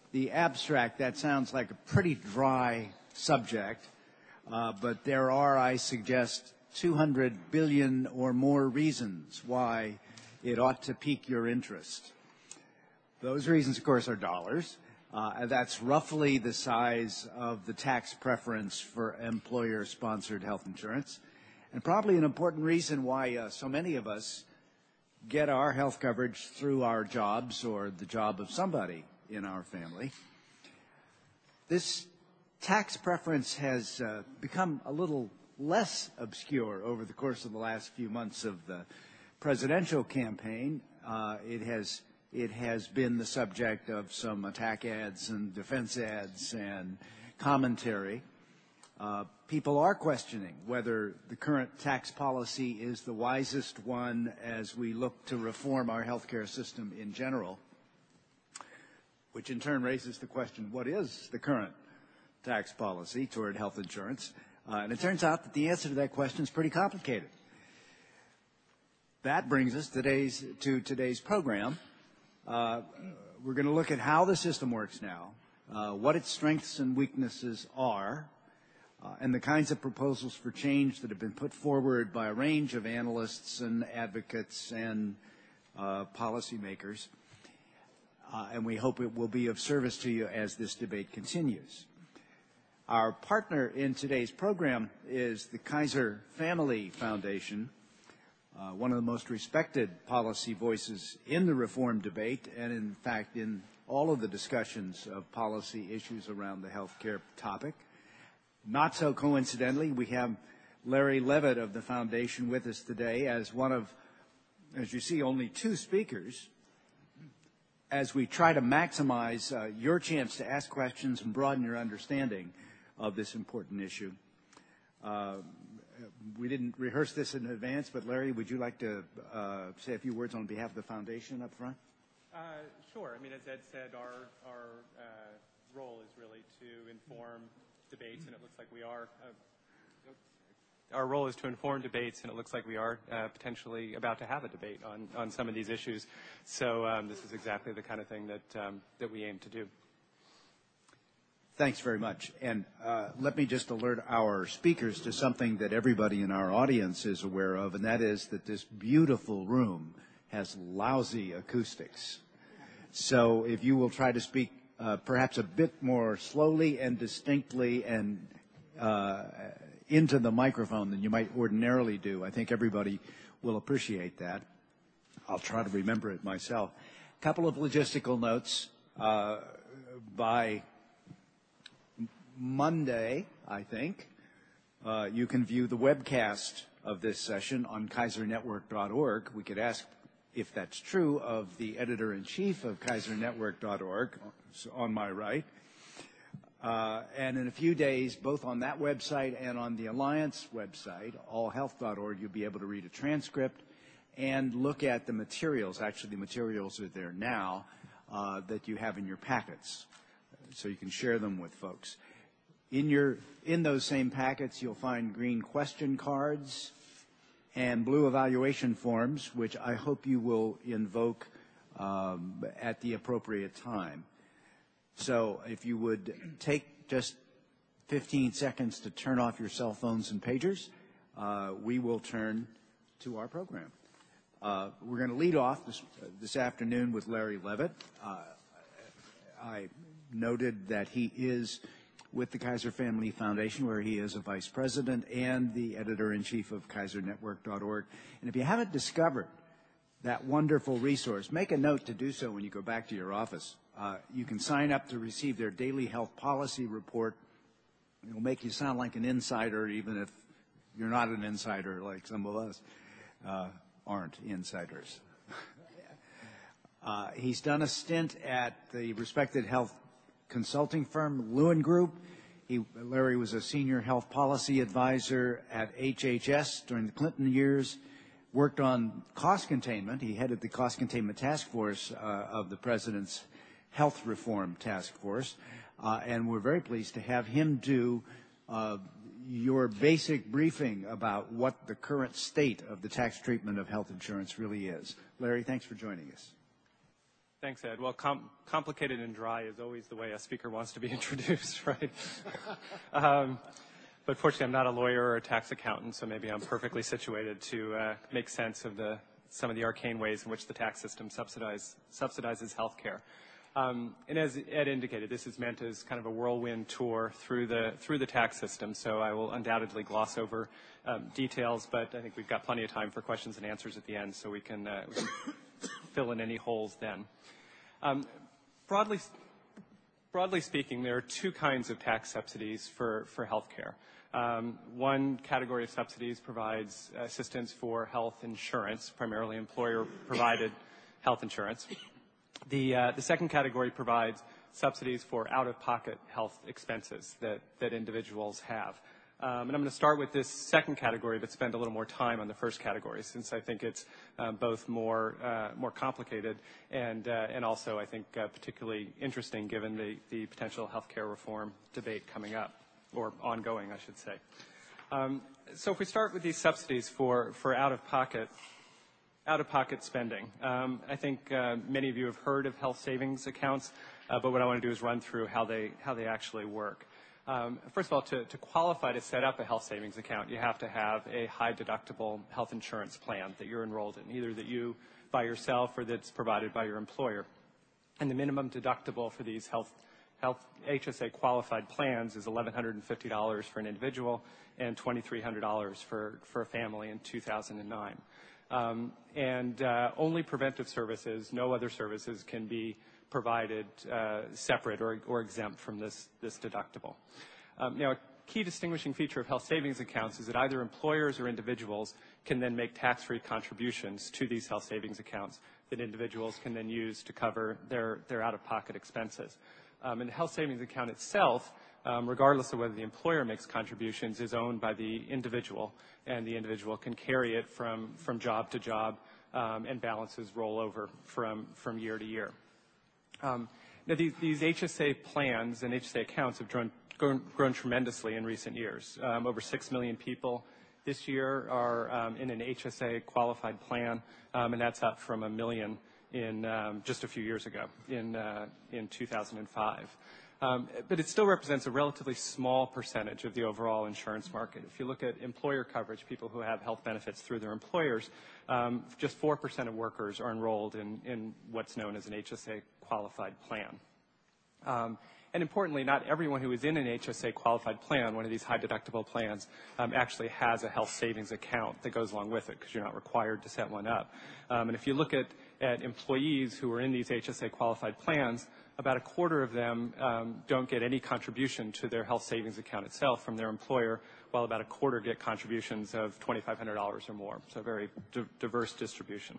the abstract, that sounds like a pretty dry subject, but there are, I suggest, 200 billion or more reasons why it ought to pique your interest. Those reasons, of course, are dollars. That's roughly the size of the tax preference for employer-sponsored health insurance, and probably an important reason why so many of us get our health coverage through our jobs or the job of somebody in our family. This tax preference has become a little less obscure over the course of the last few months of the presidential campaign. It has been the subject of some attack ads and defense ads and commentary. People are questioning whether the current tax policy is the wisest one as we look to reform our healthcare system in general, which in turn raises the question, what is the current tax policy toward health insurance? And it turns out that the answer to that question is pretty complicated. That brings us to today's program. We're going to look at how the system works now, what its strengths and weaknesses are, and the kinds of proposals for change that have been put forward by a range of analysts and advocates and policymakers. And we hope it will be of service to you as this debate continues. Our partner in today's program is the Kaiser Family Foundation, one of the most respected policy voices in the reform debate and, in fact, in all of the discussions of policy issues around the healthcare topic. Not so coincidentally, we have Larry Levitt of the Foundation with us today as one of, as you see, only two speakers as we try to maximize your chance to ask questions and broaden your understanding of this important issue. We didn't rehearse this in advance, but Larry, would you like to say a few words on behalf of the Foundation up front? Sure. I mean, as Ed said, our role is really to inform debates, and it looks like we are. Our role is to inform debates, and it looks like we are potentially about to have a debate on some of these issues. So this is exactly the kind of thing that we aim to do. Thanks very much. And let me just alert our speakers to something that everybody in our audience is aware of, and that is that this beautiful room has lousy acoustics. So if you will try to speak perhaps a bit more slowly and distinctly and into the microphone than you might ordinarily do, I think everybody will appreciate that. I'll try to remember it myself. A couple of logistical notes. By Monday, I think, you can view the webcast of this session on KaiserNetwork.org. We could ask if that's true of the editor-in-chief of KaiserNetwork.org, on my right. And in a few days, both on that website and on the Alliance website, allhealth.org, you'll be able to read a transcript and look at the materials. Actually, the materials are there now that you have in your packets, so you can share them with folks. In those same packets, you'll find green question cards and blue evaluation forms, which I hope you will invoke at the appropriate time. So if you would take just 15 seconds to turn off your cell phones and pagers, we will turn to our program. We're going to lead off this afternoon with Larry Levitt. I noted that he is with the Kaiser Family Foundation, where he is a vice president and the editor-in-chief of KaiserNetwork.org. And if you haven't discovered that wonderful resource, make a note to do so when you go back to your office. You can sign up to receive their daily health policy report. It will make you sound like an insider, even if you're not an insider like some of us aren't insiders. He's done a stint at the respected health consulting firm Lewin Group. Larry was a senior health policy advisor at HHS during the Clinton years, worked on cost containment. He headed the cost containment task force of the president's health reform task force, and we're very pleased to have him do your basic briefing about what the current state of the tax treatment of health insurance really is. Larry, thanks for joining us. Thanks, Ed. Well, complicated and dry is always the way a speaker wants to be introduced, right? But fortunately, I'm not a lawyer or a tax accountant, so maybe I'm perfectly situated to make sense of some of the arcane ways in which the tax system subsidizes health care. And as Ed indicated, this is meant as kind of a whirlwind tour through the tax system, so I will undoubtedly gloss over details, but I think we've got plenty of time for questions and answers at the end, so we can fill in any holes then. Broadly speaking, there are two kinds of tax subsidies for health care. One category of subsidies provides assistance for health insurance, primarily employer-provided health insurance. The second category provides subsidies for out-of-pocket health expenses that individuals have. And I'm going to start with this second category, but spend a little more time on the first category, since I think it's both more complicated and also, I think, particularly interesting given the potential healthcare reform debate coming up, or ongoing, I should say. So if we start with these subsidies for out-of-pocket spending, I think many of you have heard of health savings accounts, but what I want to do is run through how they actually work. First of all, to qualify to set up a health savings account, you have to have a high deductible health insurance plan that you're enrolled in, either that you by yourself or that's provided by your employer. And the minimum deductible for these health HSA qualified plans is $1,150 for an individual and $2,300 for a family in 2009. Only preventive services, no other services can be provided separate or exempt from this deductible. Now, a key distinguishing feature of health savings accounts is that either employers or individuals can then make tax-free contributions to these health savings accounts that individuals can then use to cover their out-of-pocket expenses. And the health savings account itself, regardless of whether the employer makes contributions, is owned by the individual, and the individual can carry it from job to job, and balances roll over from year to year. Now, these HSA plans and HSA accounts have grown tremendously in recent years. Over 6 million people this year are in an HSA qualified plan, and that's up from 1 million in just a few years ago, in 2005. But it still represents a relatively small percentage of the overall insurance market. If you look at employer coverage, people who have health benefits through their employers, just 4% of workers are enrolled in what's known as an HSA qualified plan. And importantly, not everyone who is in an HSA qualified plan, one of these high deductible plans, actually has a health savings account that goes along with it, because you're not required to set one up. And if you look at employees who are in these HSA qualified plans, about a quarter of them don't get any contribution to their health savings account itself from their employer, while about a quarter get contributions of $2,500 or more. So a very diverse distribution.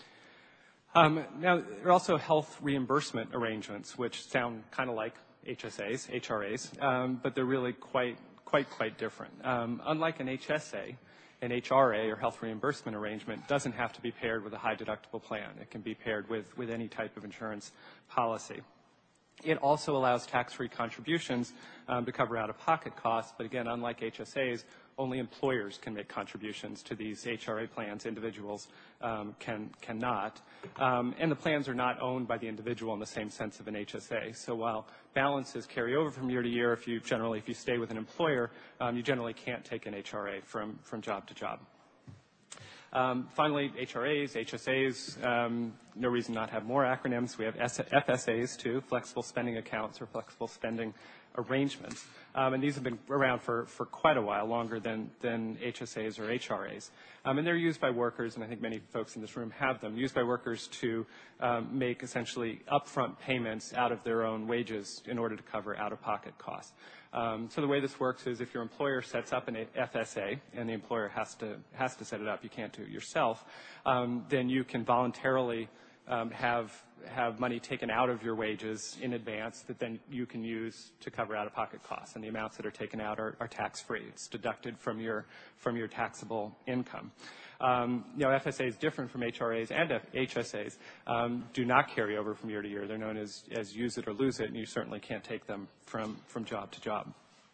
Now, there are also health reimbursement arrangements, which sound kind of like HSAs, HRAs, but they're really quite different. Unlike an HSA, an HRA, or health reimbursement arrangement, doesn't have to be paired with a high deductible plan. It can be paired with any type of insurance policy. It also allows tax-free contributions to cover out-of-pocket costs, but again, unlike HSAs, only employers can make contributions to these HRA plans. Individuals cannot. And the plans are not owned by the individual in the same sense of an HSA. So while balances carry over from year to year, if you stay with an employer, you generally can't take an HRA from job to job. Finally, HRAs, HSAs, no reason not to have more acronyms. We have FSAs too, flexible spending accounts or flexible spending arrangements. And these have been around for quite a while, longer than HSAs or HRAs. And they're used by workers, and I think many folks in this room have them, used by workers to make essentially upfront payments out of their own wages in order to cover out-of-pocket costs. So the way this works is if your employer sets up an FSA, and the employer has to set it up, you can't do it yourself, then you can voluntarily have money taken out of your wages in advance that then you can use to cover out-of-pocket costs. And the amounts that are taken out are tax-free. It's deducted from your taxable income. FSA is different from HRAs and HSAs. Do not carry over from year to year. They're known as use it or lose it, and you certainly can't take them from job to job.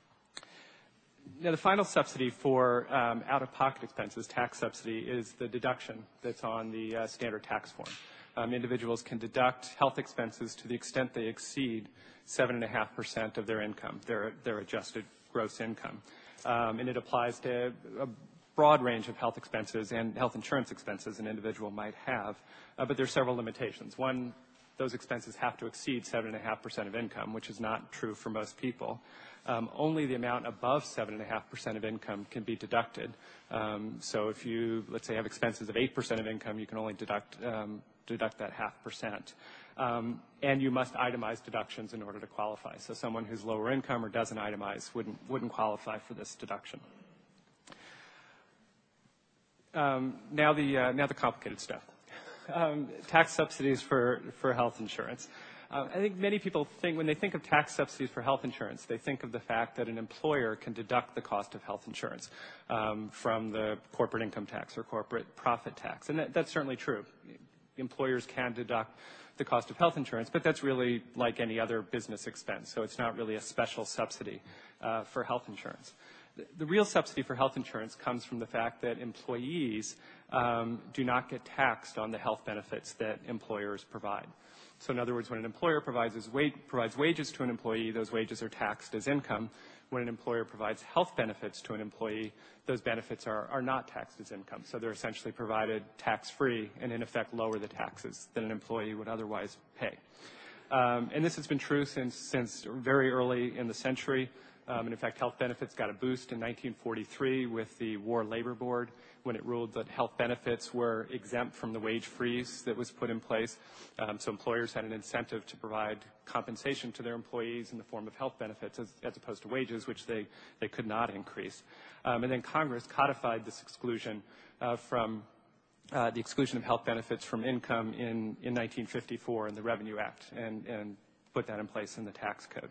Now, the final subsidy for out-of-pocket expenses, tax subsidy, is the deduction that's on the standard tax form. individuals can deduct health expenses to the extent they exceed 7.5% of their income, their adjusted gross income. And it applies to a broad range of health expenses and health insurance expenses an individual might have, but there are several limitations. One, those expenses have to exceed 7.5% of income, which is not true for most people. Only the amount above 7.5% of income can be deducted. So if you, let's say, have expenses of 8% of income, you can only deduct that 0.5%. And you must itemize deductions in order to qualify. So someone who's lower income or doesn't itemize wouldn't qualify for this deduction. Now the complicated stuff. Tax subsidies for health insurance. I think many people think, when they think of tax subsidies for health insurance, they think of the fact that an employer can deduct the cost of health insurance from the corporate income tax or corporate profit tax. And that's certainly true. Employers can deduct the cost of health insurance, but that's really like any other business expense. So it's not really a special subsidy for health insurance. The real subsidy for health insurance comes from the fact that employees do not get taxed on the health benefits that employers provide. So in other words, when an employer provides wages to an employee, those wages are taxed as income. When an employer provides health benefits to an employee, those benefits are not taxed as income. So they're essentially provided tax-free and, in effect, lower the taxes than an employee would otherwise pay. And this has been true since very early in the century. And in fact, health benefits got a boost in 1943 with the War Labor Board when it ruled that health benefits were exempt from the wage freeze that was put in place. So employers had an incentive to provide compensation to their employees in the form of health benefits as opposed to wages, which they could not increase. And then Congress codified this exclusion from the exclusion of health benefits from income in 1954 in the Revenue Act and put that in place in the tax code.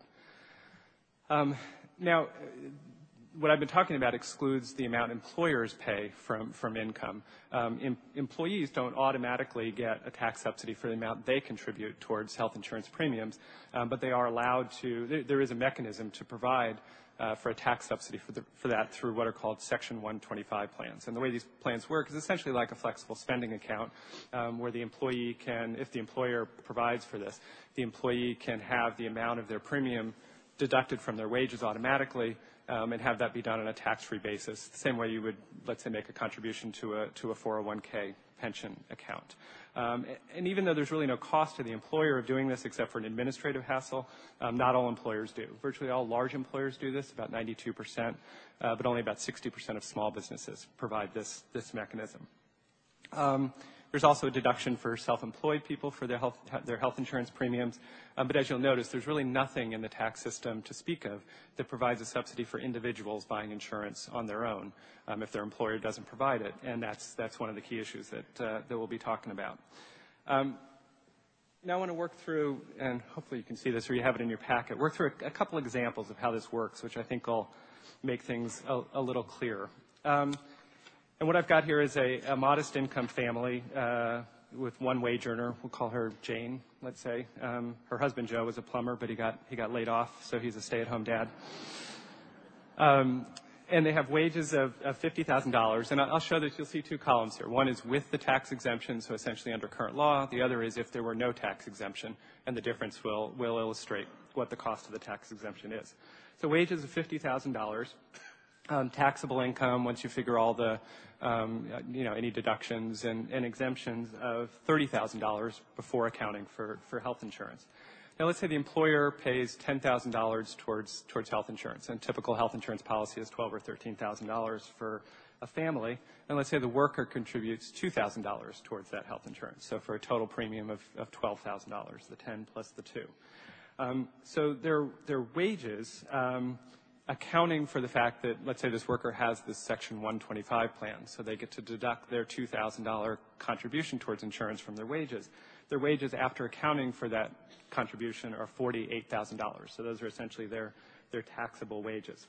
Now, what I've been talking about excludes the amount employers pay from income. Employees don't automatically get a tax subsidy for the amount they contribute towards health insurance premiums, but they are allowed to. There is a mechanism to provide for a tax subsidy for that through what are called Section 125 plans. And the way these plans work is essentially like a flexible spending account where the employee can, if the employer provides for this, the employee can have the amount of their premium deducted from their wages automatically and have that be done on a tax-free basis, the same way you would, let's say, make a contribution to a 401k pension account. And even though there's really no cost to the employer of doing this except for an administrative hassle, not all employers do. Virtually all large employers do this, about 92%, but only about 60% of small businesses provide this mechanism. There's also a deduction for self-employed people for their health insurance premiums. But as you'll notice, there's really nothing in the tax system to speak of that provides a subsidy for individuals buying insurance on their own if their employer doesn't provide it. And that's one of the key issues that we'll be talking about. Now I want to work through, and hopefully you can see this or you have it in your packet, work through a couple examples of how this works, which I think will make things a little clearer. And what I've got here is a modest income family with one wage earner. We'll call her Jane, let's say. Her husband, Joe, was a plumber, but he got laid off, so he's a stay-at-home dad. And they have wages of $50,000. And I'll show that you'll see two columns here. One is with the tax exemption, so essentially under current law. The other is if there were no tax exemption, and the difference will illustrate what the cost of the tax exemption is. So wages of $50,000. Taxable income, once you figure all the, any deductions and exemptions of $30,000 before accounting for health insurance. Now, let's say the employer pays $10,000 towards health insurance, and typical health insurance policy is $12,000 or $13,000 for a family. And let's say the worker contributes $2,000 towards that health insurance, so for a total premium of $12,000, the 10 plus the 2. So their wages. Accounting for the fact that, let's say this worker has this Section 125 plan, so they get to deduct their $2,000 contribution towards insurance from their wages. Their wages after accounting for that contribution are $48,000. So those are essentially their taxable wages.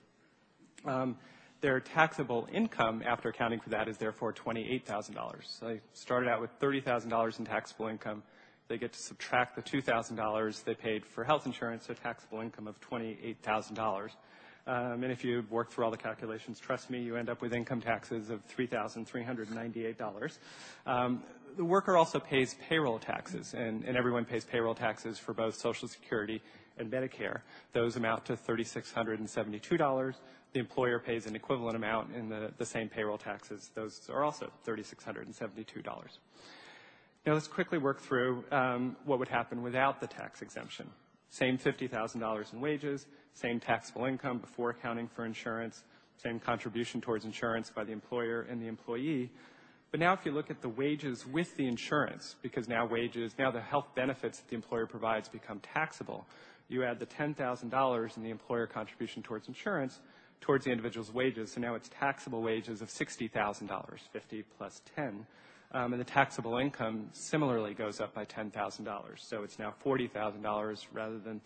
Their taxable income after accounting for that is therefore $28,000. So they started out with $30,000 in taxable income. They get to subtract the $2,000 they paid for health insurance, so taxable income of $28,000. And if you work through all the calculations, trust me, you end up with income taxes of $3,398. the worker also pays payroll taxes, and everyone pays payroll taxes for both Social Security and Medicare. Those amount to $3,672. The employer pays an equivalent amount in the same payroll taxes. Those are also $3,672. Now let's quickly work through what would happen without the tax exemption. Same $50,000 in wages, same taxable income before accounting for insurance, same contribution towards insurance by the employer and the employee. But now if you look at the wages with the insurance, because now the health benefits that the employer provides become taxable, you add the $10,000 in the employer contribution towards insurance towards the individual's wages. So now it's taxable wages of $60,000, 50 plus 10. And the taxable income similarly goes up by $10,000. So it's now $40,000 rather than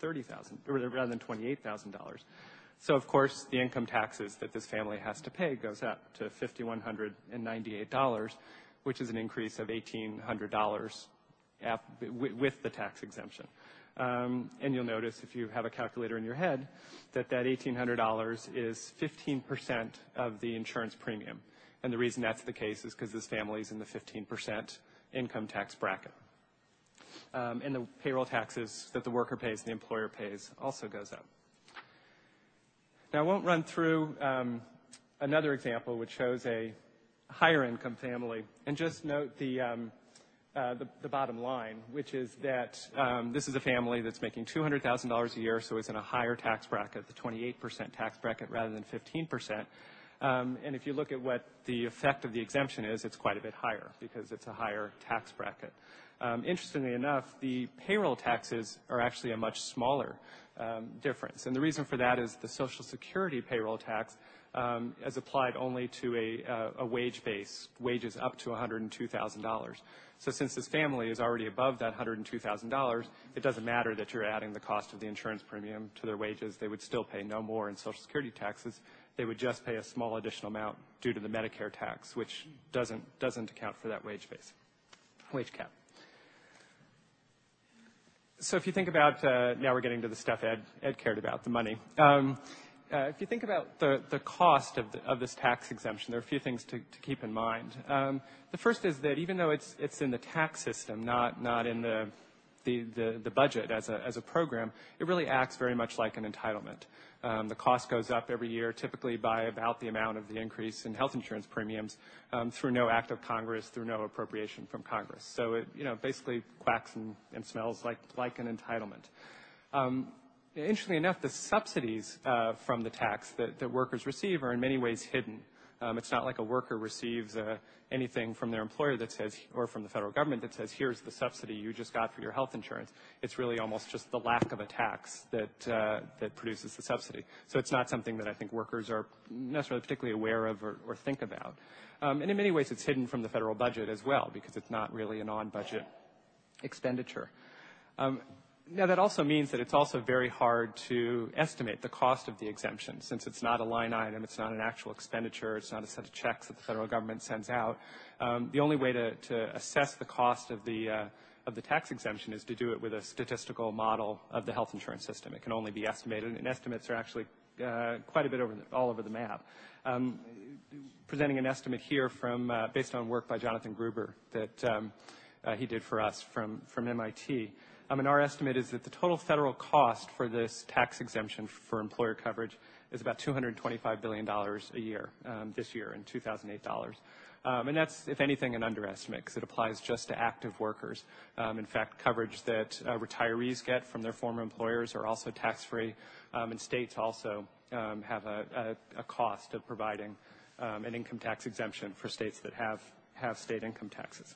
$28,000. So of course the income taxes that this family has to pay goes up to $5,198, which is an increase of $1,800 with the tax exemption. And you'll notice if you have a calculator in your head that $1,800 is 15% of the insurance premium. And the reason that's the case is because this family is in the 15% income tax bracket. And the payroll taxes that the worker pays and the employer pays also goes up. Now, I won't run through another example which shows a higher income family. And just note the bottom line, which is that this is a family that's making $200,000 a year, so it's in a higher tax bracket, the 28% tax bracket rather than 15%. And if you look at what the effect of the exemption is, it's quite a bit higher because it's a higher tax bracket. Interestingly enough, the payroll taxes are actually a much smaller difference. And the reason for that is the Social Security payroll tax is applied only to a wage base, wages up to $102,000. So since this family is already above that $102,000, it doesn't matter that you're adding the cost of the insurance premium to their wages. They would still pay no more in Social Security taxes. They would just pay a small additional amount due to the Medicare tax, which doesn't account for that wage cap. So if you think about, now we're getting to the stuff Ed cared about, the money. If you think about the cost of this tax exemption, there are a few things to keep in mind. The first is that even though it's in the tax system, not in the budget as a program, it really acts very much like an entitlement. The cost goes up every year, typically by about the amount of the increase in health insurance premiums through no act of Congress, through no appropriation from Congress. So it basically quacks and smells like an entitlement. Interestingly enough, the subsidies from the tax that workers receive are in many ways hidden. It's not like a worker receives anything from their employer that says, or from the federal government that says, here's the subsidy you just got for your health insurance. It's really almost just the lack of a tax that produces the subsidy. So it's not something that I think workers are necessarily particularly aware of or think about. And in many ways, it's hidden from the federal budget as well because it's not really an on-budget expenditure. Now, that also means that it's also very hard to estimate the cost of the exemption since it's not a line item, it's not an actual expenditure, it's not a set of checks that the federal government sends out. The only way to assess the cost of the tax exemption is to do it with a statistical model of the health insurance system. It can only be estimated, and estimates are actually quite a bit all over the map. Presenting an estimate here based on work by Jonathan Gruber that he did for us from MIT. And our estimate is that the total federal cost for this tax exemption for employer coverage is about $225 billion a year, this year in 2008 dollars. And that's, if anything, an underestimate because it applies just to active workers. In fact, coverage that retirees get from their former employers are also tax-free, and states also have a cost of providing an income tax exemption for states that have state income taxes.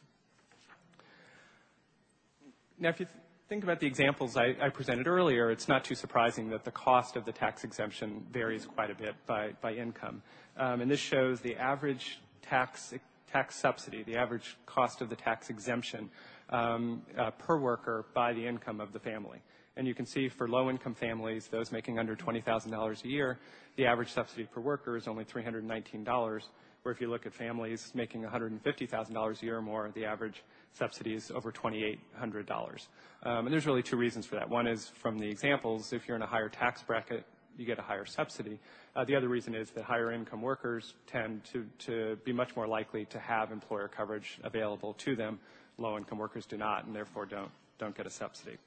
Now, if you think about the examples I presented earlier, it's not too surprising that the cost of the tax exemption varies quite a bit by income. And this shows the average tax subsidy, the average cost of the tax exemption per worker by the income of the family. And you can see for low-income families, those making under $20,000 a year, the average subsidy per worker is only $319, where if you look at families making $150,000 a year or more, the average subsidy is over $2,800. And there's really two reasons for that. One is from the examples, if you're in a higher tax bracket, you get a higher subsidy. The other reason is that higher income workers tend to be much more likely to have employer coverage available to them low-income workers do not, and therefore don't get a subsidy.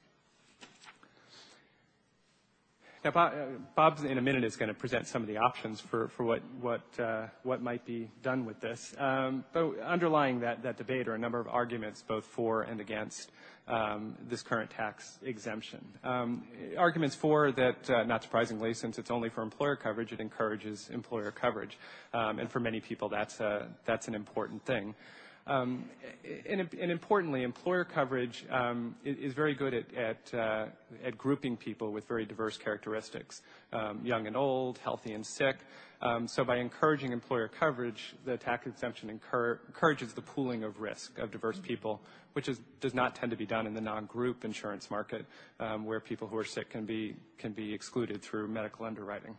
Now, Bob in a minute is going to present some of the options for what might be done with this. But underlying that debate are a number of arguments, both for and against this current tax exemption. Arguments for that, not surprisingly, since it's only for employer coverage, it encourages employer coverage, and for many people, that's an important thing. And importantly, employer coverage is very good at grouping people with very diverse characteristics, young and old, healthy and sick. So by encouraging employer coverage, the tax exemption encourages the pooling of risk of diverse people, which does not tend to be done in the non-group insurance market, where people who are sick can be excluded through medical underwriting.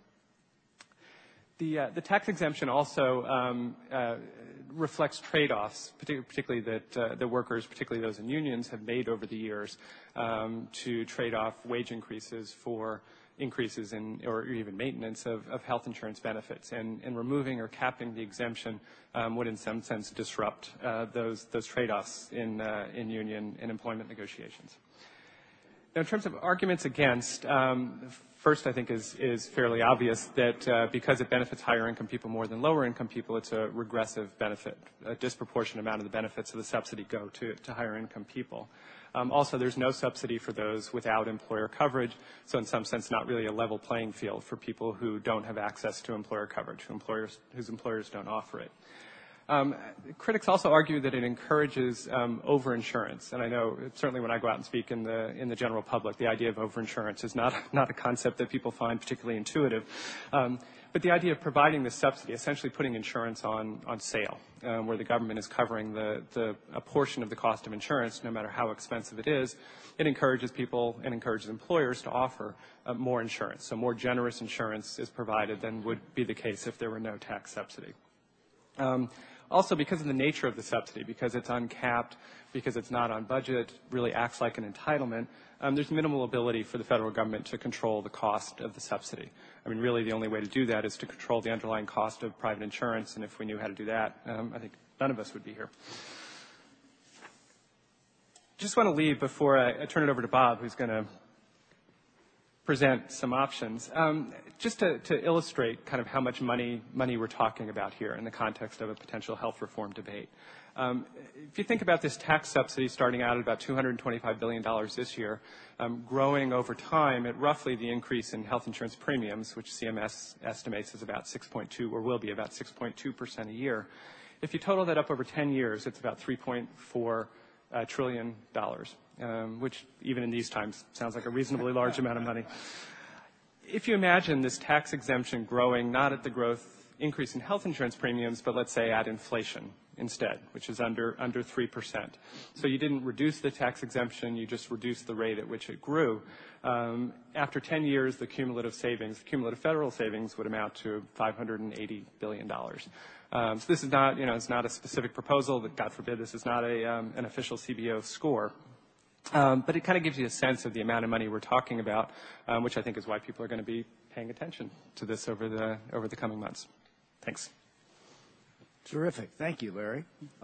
The tax exemption also reflects trade-offs, particularly that the workers, particularly those in unions, have made over the years to trade off wage increases for increases in or even maintenance of health insurance benefits. And removing or capping the exemption would in some sense disrupt those trade-offs in union and employment negotiations. Now, in terms of arguments against, first, I think is fairly obvious that because it benefits higher income people more than lower income people, it's a regressive benefit. A disproportionate amount of the benefits of the subsidy go to higher income people. Also, there's no subsidy for those without employer coverage, so in some sense not really a level playing field for people who don't have access to employer coverage, whose employers don't offer it. Critics also argue that it encourages overinsurance, and I know certainly when I go out and speak in the general public, the idea of overinsurance is not a concept that people find particularly intuitive. But the idea of providing the subsidy, essentially putting insurance on sale, where the government is covering a portion of the cost of insurance, no matter how expensive it is, it encourages people and encourages employers to offer more insurance. So more generous insurance is provided than would be the case if there were no tax subsidy. Also, because of the nature of the subsidy, because it's uncapped, because it's not on budget, really acts like an entitlement, there's minimal ability for the federal government to control the cost of the subsidy. I mean, really the only way to do that is to control the underlying cost of private insurance, and if we knew how to do that, I think none of us would be here. Just want to leave before I turn it over to Bob, who's going to present some options. Just to illustrate kind of how much money we're talking about here in the context of a potential health reform debate. If you think about this tax subsidy starting out at about $225 billion this year, growing over time at roughly the increase in health insurance premiums, which CMS estimates is about 6.2 or will be about 6.2% a year. If you total that up over 10 years, it's about $3.4 trillion, which even in these times sounds like a reasonably large amount of money. If you imagine this tax exemption growing not at the increase in health insurance premiums, but let's say at inflation instead, which is under 3%. So you didn't reduce the tax exemption, you just reduced the rate at which it grew. After 10 years, the cumulative federal savings would amount to $580 billion. So this is not, it's not a specific proposal, but God forbid this is not an official CBO score. But it kind of gives you a sense of the amount of money we're talking about, which I think is why people are going to be paying attention to this over the coming months. Thanks. Terrific. Thank you, Larry.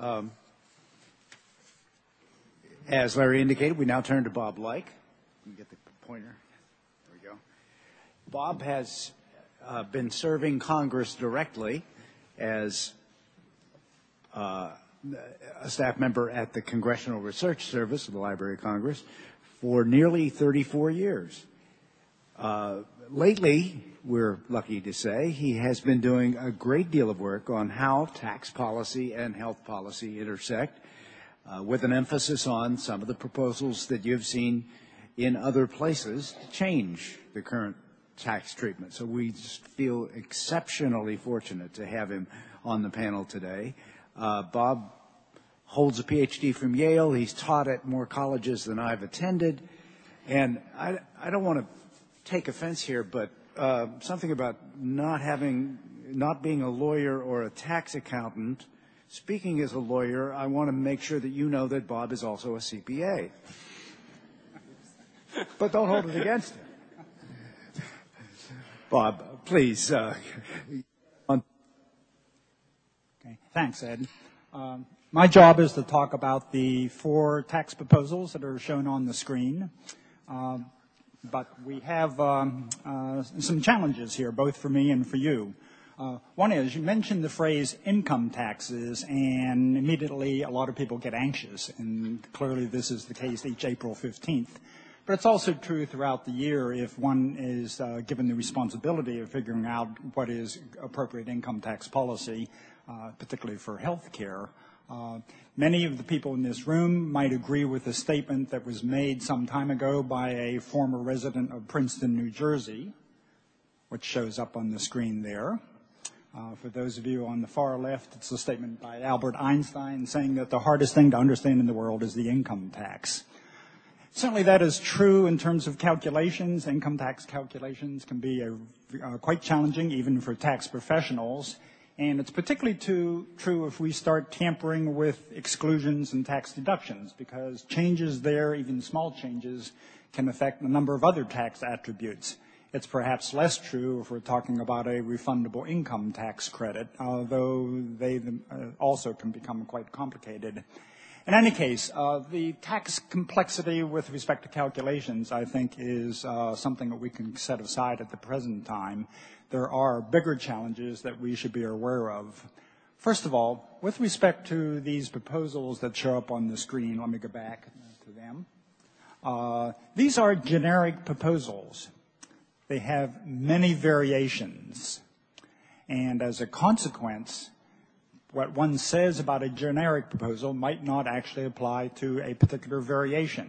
As Larry indicated, we now turn to Bob Like. Can you get the pointer? There we go. Bob has been serving Congress directly as a staff member at the Congressional Research Service of the Library of Congress for nearly 34 years. Lately, we're lucky to say, he has been doing a great deal of work on how tax policy and health policy intersect, with an emphasis on some of the proposals that you've seen in other places to change the current tax treatment. So we just feel exceptionally fortunate to have him on the panel today. Bob holds a PhD from Yale. He's taught at more colleges than I've attended. And I don't want to take offense here, but something about not being a lawyer or a tax accountant. Speaking as a lawyer, I want to make sure that you know that Bob is also a CPA. But don't hold it against him. Bob, please. Okay. Thanks, Ed. My job is to talk about the 4 tax proposals that are shown on the screen. But we have some challenges here, both for me and for you. One is, you mentioned the phrase income taxes, and immediately a lot of people get anxious, and clearly this is the case each April 15th. But it's also true throughout the year if one is given the responsibility of figuring out what is appropriate income tax policy, particularly for health care. Many of the people in this room might agree with a statement that was made some time ago by a former resident of Princeton, New Jersey, which shows up on the screen there. For those of you on the far left, it's a statement by Albert Einstein saying that the hardest thing to understand in the world is the income tax. Certainly that is true in terms of calculations. Income tax calculations can be quite challenging even for tax professionals. And it's particularly true if we start tampering with exclusions and tax deductions, because changes there, even small changes, can affect a number of other tax attributes. It's perhaps less true if we're talking about a refundable income tax credit, although they also can become quite complicated. In any case, the tax complexity with respect to calculations, I think, is something that we can set aside at the present time. There are bigger challenges that we should be aware of. First of all, with respect to these proposals that show up on the screen, let me go back to them. These are generic proposals. They have many variations. And as a consequence, what one says about a generic proposal might not actually apply to a particular variation.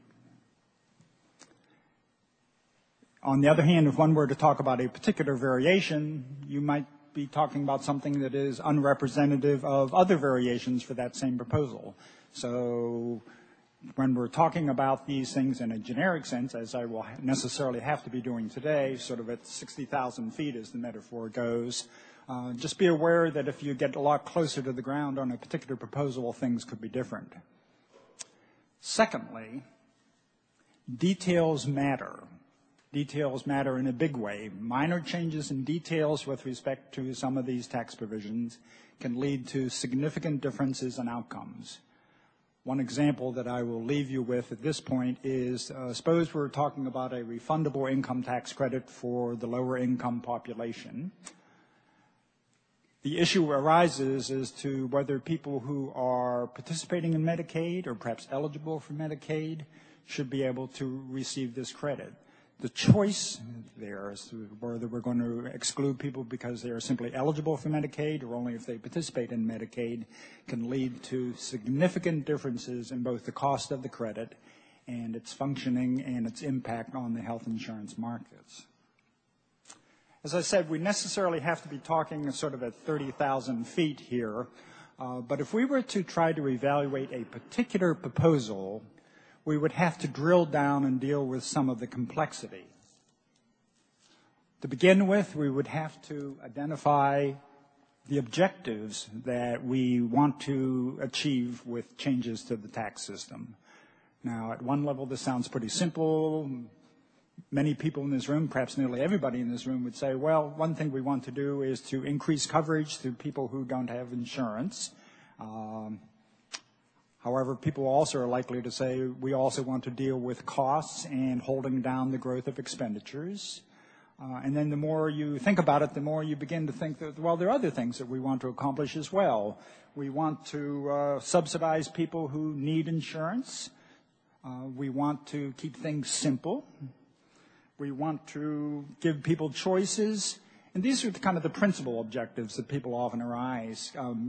On the other hand, if one were to talk about a particular variation, you might be talking about something that is unrepresentative of other variations for that same proposal. So when we're talking about these things in a generic sense, as I will necessarily have to be doing today, sort of at 60,000 feet as the metaphor goes, just be aware that if you get a lot closer to the ground on a particular proposal, things could be different. Secondly, details matter. Details matter in a big way. Minor changes in details with respect to some of these tax provisions can lead to significant differences in outcomes. One example that I will leave you with at this point is, suppose we're talking about a refundable income tax credit for the lower income population. The issue arises as to whether people who are participating in Medicaid or perhaps eligible for Medicaid should be able to receive this credit. The choice there as to whether we're going to exclude people because they are simply eligible for Medicaid or only if they participate in Medicaid can lead to significant differences in both the cost of the credit and its functioning and its impact on the health insurance markets. As I said, we necessarily have to be talking sort of at 30,000 feet here, but if we were to try to evaluate a particular proposal, we would have to drill down and deal with some of the complexity. To begin with, we would have to identify the objectives that we want to achieve with changes to the tax system. Now, at one level, this sounds pretty simple. Many people in this room, perhaps nearly everybody in this room, would say, well, one thing we want to do is to increase coverage to people who don't have insurance. However, people also are likely to say we also want to deal with costs and holding down the growth of expenditures. And then the more you think about it, the more you begin to think that, well, there are other things that we want to accomplish as well. We want to subsidize people who need insurance. We want to keep things simple. We want to give people choices. And these are kind of the principal objectives that people often arise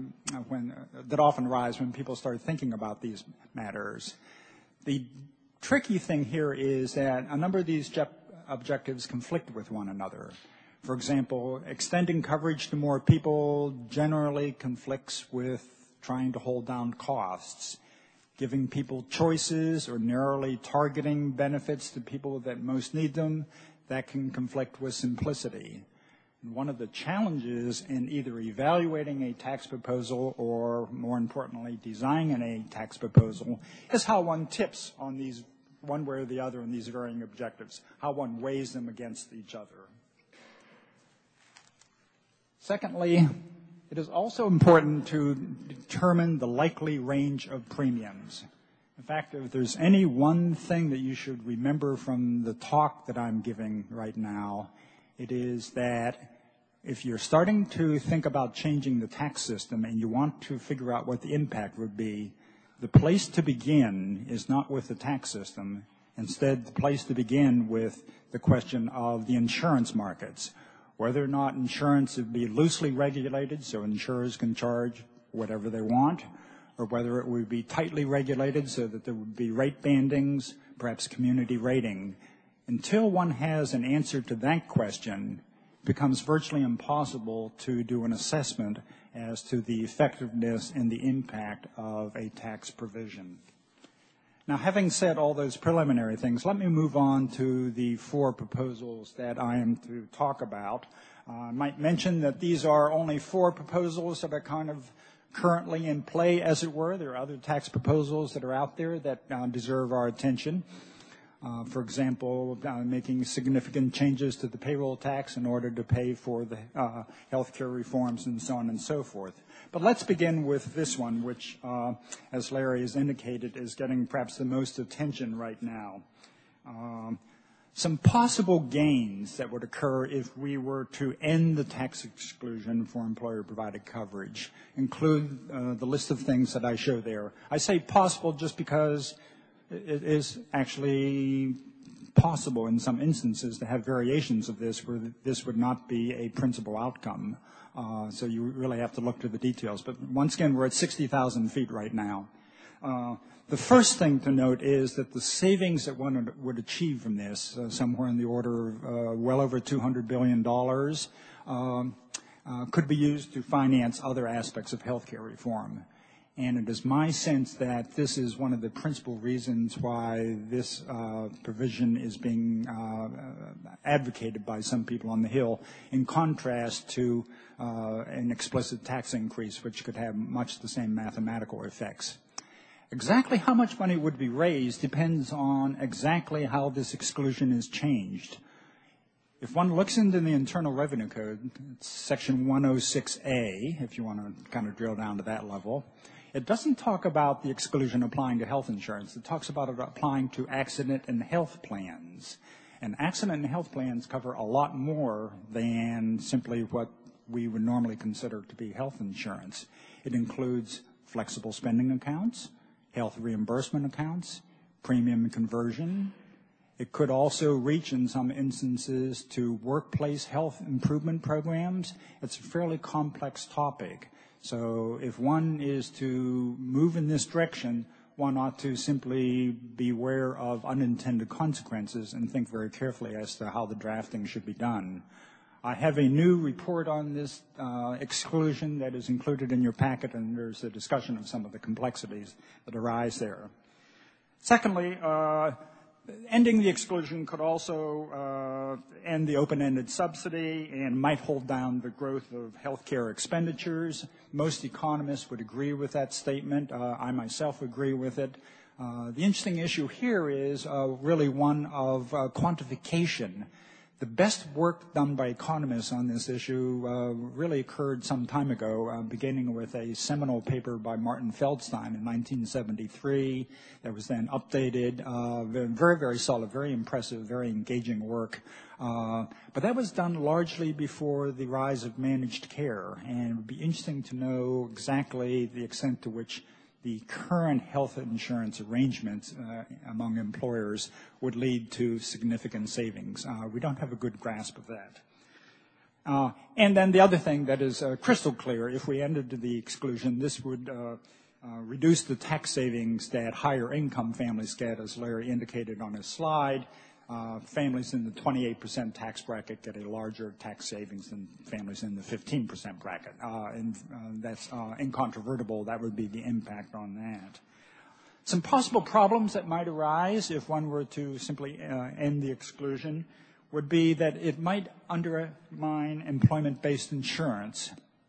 when people start thinking about these matters. The tricky thing here is that a number of these objectives conflict with one another. For example, extending coverage to more people generally conflicts with trying to hold down costs. Giving people choices or narrowly targeting benefits to people that most need them, that can conflict with simplicity. And one of the challenges in either evaluating a tax proposal or, more importantly, designing a tax proposal is how one tips on these one way or the other in these varying objectives, how one weighs them against each other. Secondly, It is also important to determine the likely range of premiums. In fact, if there's any one thing that you should remember from the talk that I'm giving right now, it is that if you're starting to think about changing the tax system and you want to figure out what the impact would be, the place to begin is not with the tax system. Instead, the place to begin with the question of the insurance markets, whether or not insurance would be loosely regulated so insurers can charge whatever they want, or whether it would be tightly regulated so that there would be rate bandings, perhaps community rating. Until one has an answer to that question, it becomes virtually impossible to do an assessment as to the effectiveness and the impact of a tax provision. Now, having said all those preliminary things, let me move on to the 4 proposals that I am to talk about. I might mention that these are only 4 proposals that are kind of currently in play, as it were. There are other tax proposals that are out there that deserve our attention. For example, making significant changes to the payroll tax in order to pay for the health care reforms and so on and so forth. But let's begin with this one, which, as Larry has indicated, is getting perhaps the most attention right now. Some possible gains that would occur if we were to end the tax exclusion for employer-provided coverage include the list of things that I show there. I say possible just because it is actually possible in some instances to have variations of this where this would not be a principal outcome. So you really have to look to the details. But once again, we're at 60,000 feet right now. The first thing to note is that the savings that one would achieve from this, somewhere in the order of well over $200 billion, could be used to finance other aspects of healthcare reform. And it is my sense that this is one of the principal reasons why this provision is being advocated by some people on the Hill, in contrast to an explicit tax increase, which could have much the same mathematical effects. Exactly how much money would be raised depends on exactly how this exclusion is changed. If one looks into the Internal Revenue Code, it's Section 106A, if you want to kind of drill down to that level, it doesn't talk about the exclusion applying to health insurance. It talks about it applying to accident and health plans. And accident and health plans cover a lot more than simply what we would normally consider to be health insurance. It includes flexible spending accounts, health reimbursement accounts, premium conversion. It could also reach, in some instances, to workplace health improvement programs. It's a fairly complex topic. So if one is to move in this direction, one ought to simply be aware of unintended consequences and think very carefully as to how the drafting should be done. I have a new report on this exclusion that is included in your packet, and there's a discussion of some of the complexities that arise there. Secondly, ending the exclusion could also end the open-ended subsidy and might hold down the growth of healthcare expenditures. Most economists would agree with that statement. I myself agree with it. The interesting issue here is really one of quantification. The best work done by economists on this issue really occurred some time ago, beginning with a seminal paper by Martin Feldstein in 1973 that was then updated. Very, very solid, very impressive, very engaging work. But that was done largely before the rise of managed care, and it would be interesting to know exactly the extent to which the current health insurance arrangements among employers would lead to significant savings. We don't have a good grasp of that. And then the other thing that is crystal clear, if we ended the exclusion, this would reduce the tax savings that higher income families get, as Larry indicated on his slide. Families in the 28% tax bracket get a larger tax savings than families in the 15% bracket. And that's incontrovertible. That would be the impact on that. Some possible problems that might arise if one were to simply end the exclusion would be that it might undermine employment-based insurance.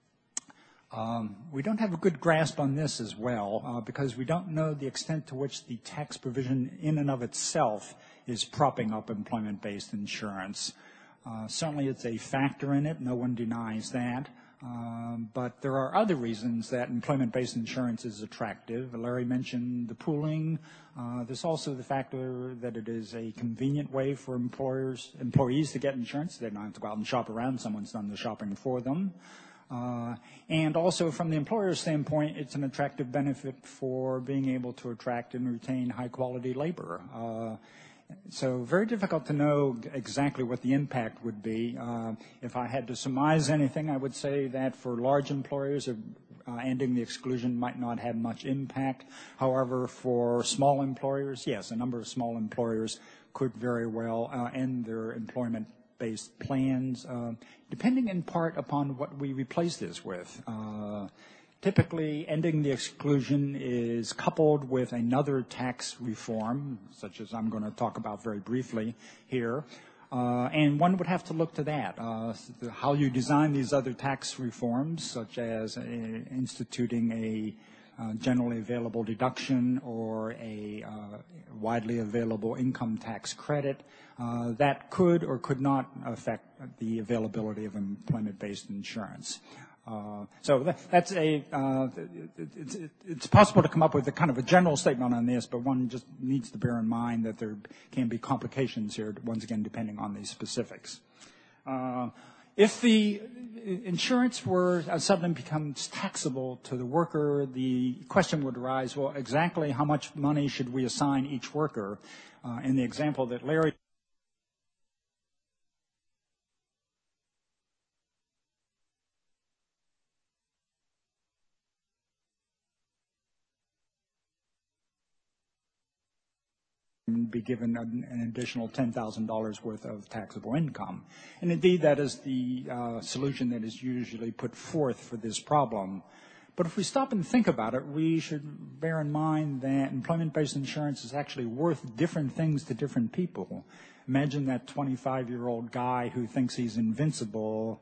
We don't have a good grasp on this as well because we don't know the extent to which the tax provision in and of itself is propping up employment-based insurance. Certainly it's a factor in it. No one denies that. But there are other reasons that employment-based insurance is attractive. Larry mentioned the pooling. There's also the factor that it is a convenient way for employees to get insurance. They don't have to go out and shop around. Someone's done the shopping for them. And also from the employer's standpoint, it's an attractive benefit for being able to attract and retain high-quality labor. So very difficult to know exactly what the impact would be. If I had to surmise anything, I would say that for large employers, ending the exclusion might not have much impact. However, for small employers, yes, a number of small employers could very well end their employment-based plans, depending in part upon what we replace this with. Typically, ending the exclusion is coupled with another tax reform, such as I'm going to talk about very briefly here, and one would have to look to that, how you design these other tax reforms, such as instituting a generally available deduction or a widely available income tax credit, that could or could not affect the availability of employment-based insurance. So that's it's possible to come up with a kind of a general statement on this, but one just needs to bear in mind that there can be complications here, once again, depending on these specifics. If the insurance were suddenly becomes taxable to the worker, the question would arise, well, exactly how much money should we assign each worker? In the example that Larry be given an additional $10,000 worth of taxable income. And indeed, that is the solution that is usually put forth for this problem. But if we stop and think about it, we should bear in mind that employment-based insurance is actually worth different things to different people. Imagine that 25-year-old guy who thinks he's invincible.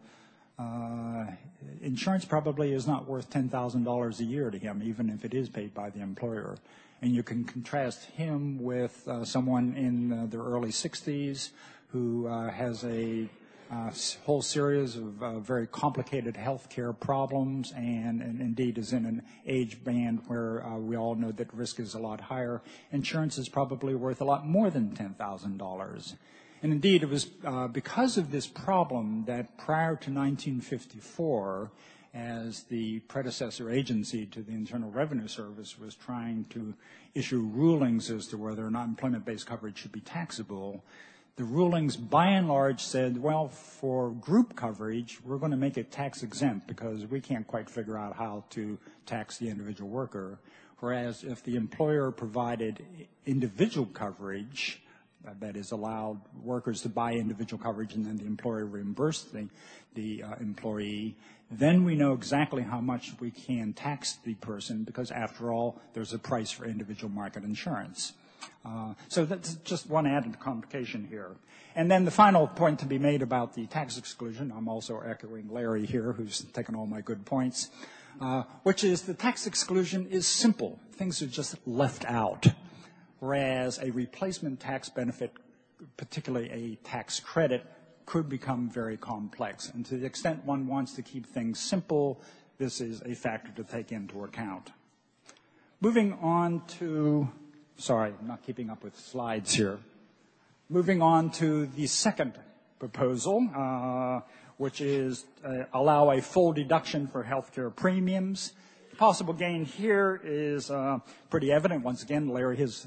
Insurance probably is not worth $10,000 a year to him, even if it is paid by the employer. And you can contrast him with someone in their early 60s who has a whole series of very complicated health care problems and indeed is in an age band where we all know that risk is a lot higher. Insurance is probably worth a lot more than $10,000. And indeed, it was because of this problem that prior to 1954, as the predecessor agency to the Internal Revenue Service was trying to issue rulings as to whether or not employment-based coverage should be taxable, the rulings by and large said, well, for group coverage, we're going to make it tax exempt because we can't quite figure out how to tax the individual worker. Whereas if the employer provided individual coverage, that is allowed workers to buy individual coverage and then the employer reimbursed the employee, then we know exactly how much we can tax the person because, after all, there's a price for individual market insurance. So that's just one added complication here. And then the final point to be made about the tax exclusion, I'm also echoing Larry here, who's taken all my good points, which is the tax exclusion is simple. Things are just left out. Whereas a replacement tax benefit, particularly a tax credit, could become very complex. And to the extent one wants to keep things simple, this is a factor to take into account. Moving on to, sorry, I'm not keeping up with slides here. Moving on to the second proposal, which is allow a full deduction for healthcare premiums. Possible gain here is pretty evident. Once again, Larry has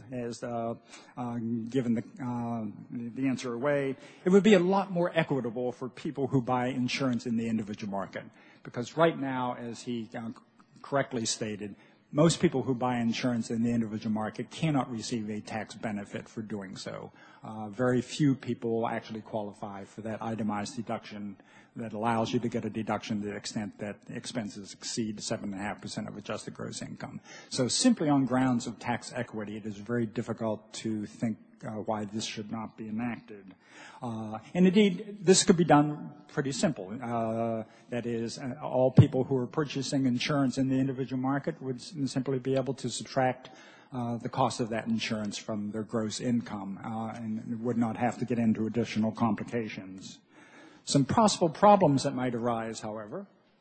given the answer away. It would be a lot more equitable for people who buy insurance in the individual market, because right now, as he correctly stated, most people who buy insurance in the individual market cannot receive a tax benefit for doing so. Very few people actually qualify for that itemized deduction that allows you to get a deduction to the extent that expenses exceed 7.5% of adjusted gross income. So simply on grounds of tax equity, it is very difficult to think why this should not be enacted. And indeed, this could be done pretty simple. That is, all people who are purchasing insurance in the individual market would simply be able to subtract the cost of that insurance from their gross income and would not have to get into additional complications. Some possible problems that might arise, however,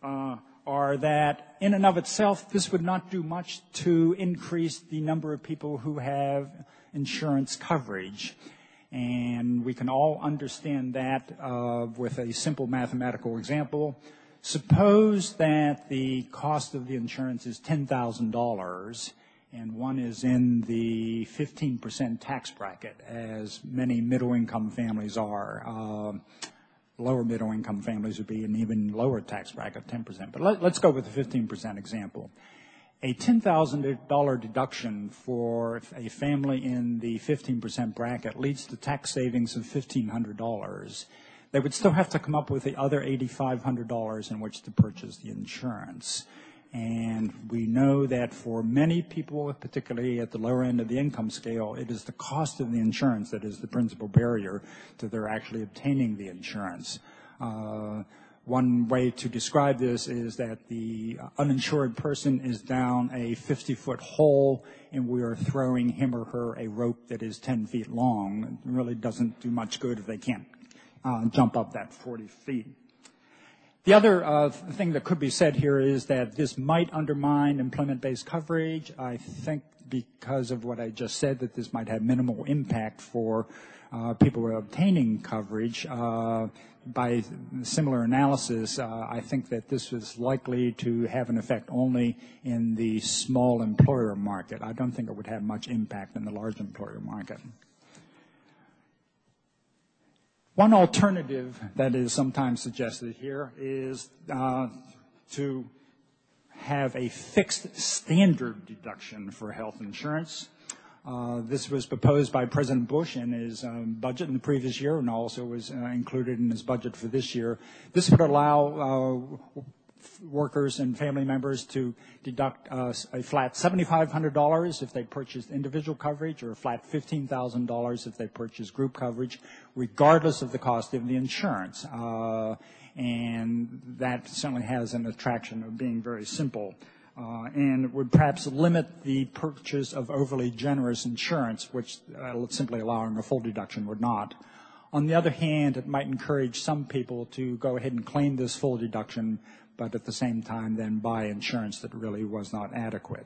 are that in and of itself, this would not do much to increase the number of people who have insurance coverage. And we can all understand that with a simple mathematical example. Suppose that the cost of the insurance is $10,000 and one is in the 15% tax bracket, as many middle-income families are. Lower middle-income families would be an even lower tax bracket, 10%. But let's go with the 15% example. A $10,000 deduction for a family in the 15% bracket leads to tax savings of $1,500. They would still have to come up with the other $8,500 in which to purchase the insurance. And we know that for many people, particularly at the lower end of the income scale, it is the cost of the insurance that is the principal barrier to their actually obtaining the insurance. One way to describe this is that the uninsured person is down a 50-foot hole, and we are throwing him or her a rope that is 10 feet long. It really doesn't do much good if they can't jump up that 40 feet. The other thing that could be said here is that this might undermine employment-based coverage. I think because of what I just said, that this might have minimal impact for people who are obtaining coverage. By similar analysis, I think that this is likely to have an effect only in the small employer market. I don't think it would have much impact in the large employer market. One alternative that is sometimes suggested here is to have a fixed standard deduction for health insurance. This was proposed by President Bush in his budget in the previous year and also was included in his budget for this year. This would allow workers and family members to deduct a flat $7,500 if they purchased individual coverage or a flat $15,000 if they purchased group coverage, regardless of the cost of the insurance. And that certainly has an attraction of being very simple. And would perhaps limit the purchase of overly generous insurance, which simply allowing a full deduction would not. On the other hand, it might encourage some people to go ahead and claim this full deduction, but at the same time then buy insurance that really was not adequate.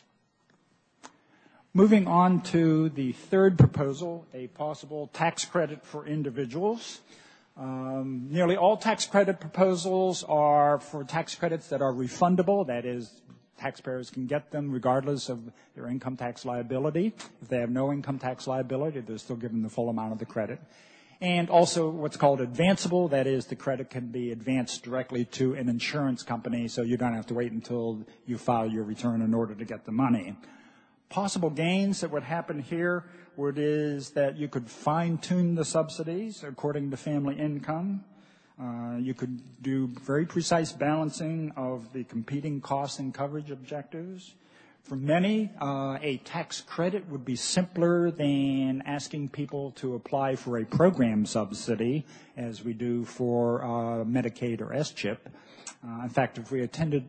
Moving on to the third proposal, a possible tax credit for individuals. Nearly all tax credit proposals are for tax credits that are refundable. That is, taxpayers can get them regardless of their income tax liability. If they have no income tax liability, they're still given the full amount of the credit. And also what's called advanceable, that is, the credit can be advanced directly to an insurance company, so you don't have to wait until you file your return in order to get the money. Possible gains that would happen here is that you could fine-tune the subsidies according to family income. You could do very precise balancing of the competing cost and coverage objectives. For many, a tax credit would be simpler than asking people to apply for a program subsidy, as we do for Medicaid or S-CHIP. In fact, if we attempted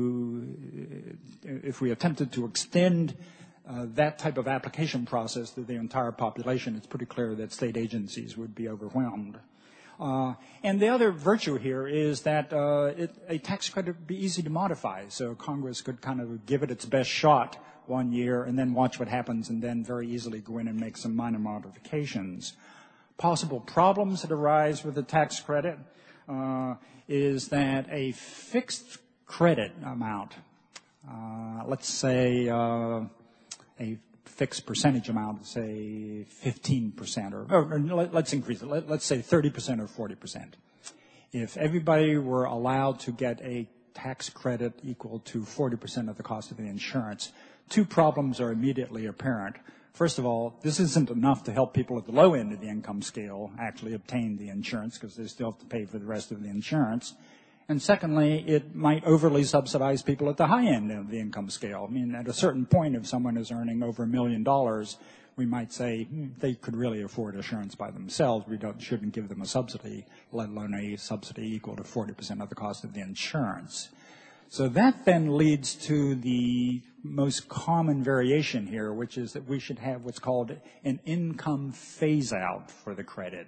to extend that type of application process to the entire population, it's pretty clear that state agencies would be overwhelmed. And the other virtue here is that a tax credit would be easy to modify. So Congress could kind of give it its best shot one year and then watch what happens and then very easily go in and make some minor modifications. Possible problems that arise with the tax credit is that a fixed credit amount, let's say a fixed percentage amount, say 15%, or let's increase it. Let's say 30% or 40%. If everybody were allowed to get a tax credit equal to 40% of the cost of the insurance, two problems are immediately apparent. First of all, this isn't enough to help people at the low end of the income scale actually obtain the insurance because they still have to pay for the rest of the insurance. And secondly, it might overly subsidize people at the high end of the income scale. I mean, at a certain point, if someone is earning over $1 million, we might say they could really afford insurance by themselves. We shouldn't give them a subsidy, let alone a subsidy equal to 40% of the cost of the insurance. So that then leads to the most common variation here, which is that we should have what's called an income phase-out for the credit.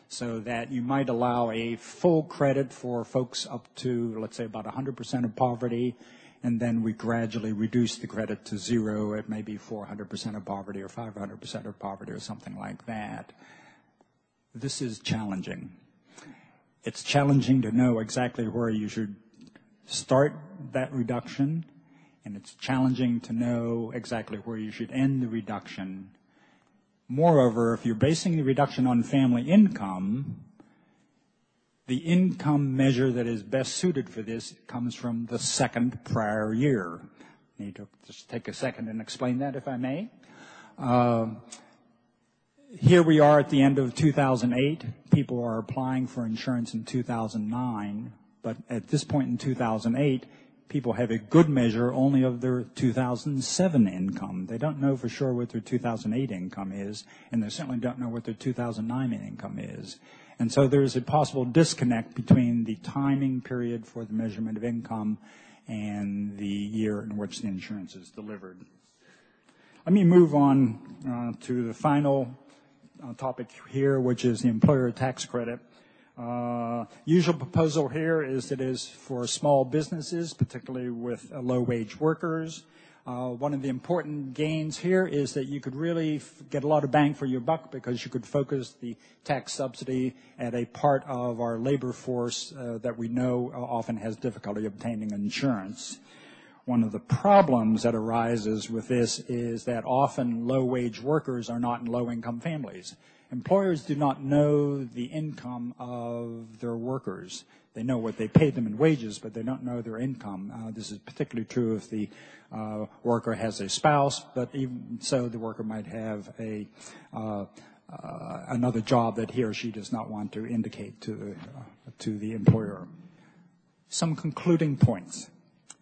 so that you might allow a full credit for folks up to, let's say, about 100% of poverty, and then we gradually reduce the credit to zero at maybe 400% of poverty or 500% of poverty or something like that. This is challenging. It's challenging to know exactly where you should start that reduction, and it's challenging to know exactly where you should end the reduction. Moreover, if you're basing the reduction on family income, the income measure that is best suited for this comes from the second prior year. I need to just take a second and explain that, if I may. Here we are at the end of 2008. People are applying for insurance in 2009, but at this point in 2008, people have a good measure only of their 2007 income. They don't know for sure what their 2008 income is, and they certainly don't know what their 2009 income is. And so there's a possible disconnect between the timing period for the measurement of income and the year in which the insurance is delivered. Let me move on to the final topic here, which is the employer tax credit. Usual proposal here is that it is for small businesses, particularly with low-wage workers. One of the important gains here is that you could really get a lot of bang for your buck because you could focus the tax subsidy at a part of our labor force that we know often has difficulty obtaining insurance. One of the problems that arises with this is that often low-wage workers are not in low-income families. Employers do not know the income of their workers. They know what they pay them in wages, but they don't know their income. This is particularly true if the worker has a spouse, but even so, the worker might have another job that he or she does not want to indicate to the employer. Some concluding points.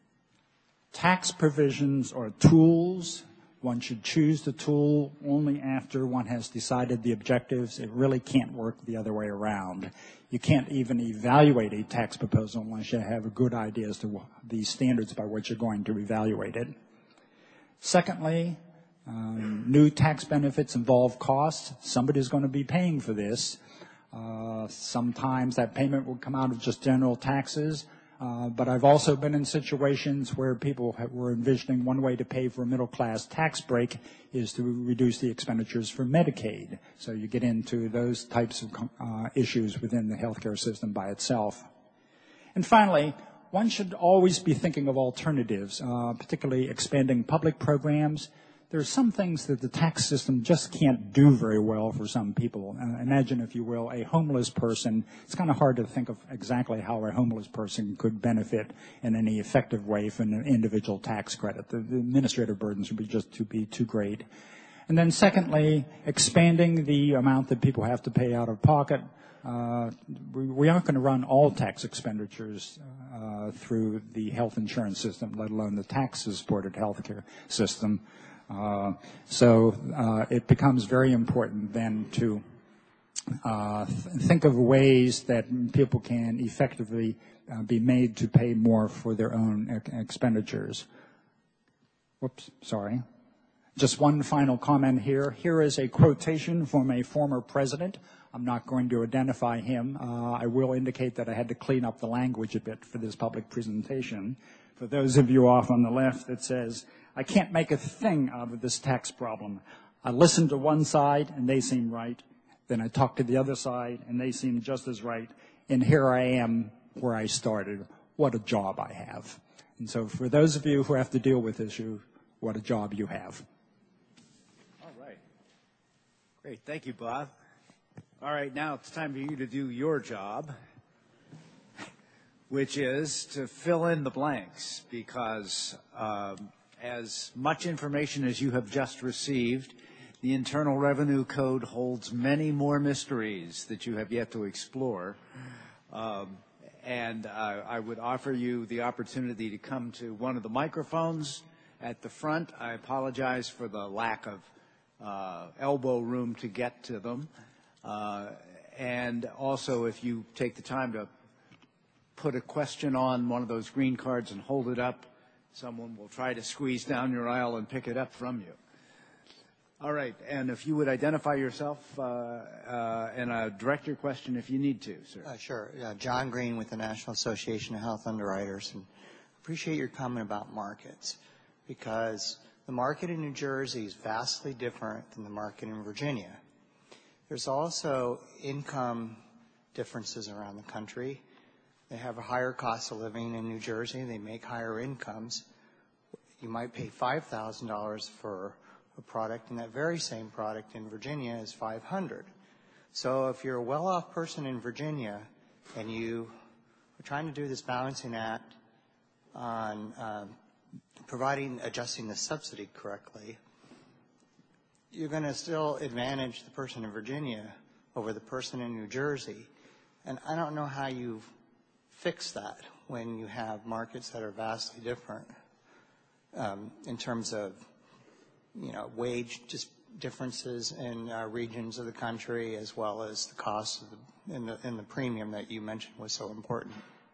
Tax provisions are tools. One should choose the tool only after one has decided the objectives. It really can't work the other way around. You can't even evaluate a tax proposal unless you have a good idea as to the standards by which you're going to evaluate it. Secondly, new tax benefits involve costs. Somebody's going to be paying for this. Sometimes that payment will come out of just general taxes. But I've also been in situations where people were envisioning one way to pay for a middle-class tax break is to reduce the expenditures for Medicaid. So you get into those types of issues within the healthcare system by itself. And finally, one should always be thinking of alternatives, particularly expanding public programs. There are some things that the tax system just can't do very well for some people. Imagine, if you will, a homeless person. It's kind of hard to think of exactly how a homeless person could benefit in any effective way from an individual tax credit. The administrative burdens would be too great. And then secondly, expanding the amount that people have to pay out of pocket. We aren't going to run all tax expenditures through the health insurance system, let alone the tax-supported healthcare system. So it becomes very important then to think of ways that people can effectively be made to pay more for their own expenditures. Whoops, sorry. Just one final comment here. Here is a quotation from a former president. I'm not going to identify him. I will indicate that I had to clean up the language a bit for this public presentation. For those of you off on the left, it says, "I can't make a thing out of this tax problem. I listen to one side and they seem right. Then I talk to the other side and they seem just as right. And here I am where I started. What a job I have." And so for those of you who have to deal with this issue, what a job you have. All right. Great. Thank you, Bob. All right, now it's time for you to do your job, which is to fill in the blanks, because as much information as you have just received, the Internal Revenue Code holds many more mysteries that you have yet to explore. And I would offer you the opportunity to come to one of the microphones at the front. I apologize for the lack of elbow room to get to them. And also, if you take the time to put a question on one of those green cards and hold it up, someone will try to squeeze down your aisle and pick it up from you. All right, and if you would identify yourself and direct your question if you need to, sir. Sure. John Green with the National Association of Health Underwriters. And appreciate your comment about markets, because the market in New Jersey is vastly different than the market in Virginia. There's also income differences around the country. They have a higher cost of living in New Jersey. They make higher incomes. You might pay $5,000 for a product, and that very same product in Virginia is $500. So if you're a well-off person in Virginia and you are trying to do this balancing act on adjusting the subsidy correctly, you're going to still advantage the person in Virginia over the person in New Jersey. And I don't know how you fix that when you have markets that are vastly different in terms of, wage differences in regions of the country, as well as the cost of the premium that you mentioned was so important.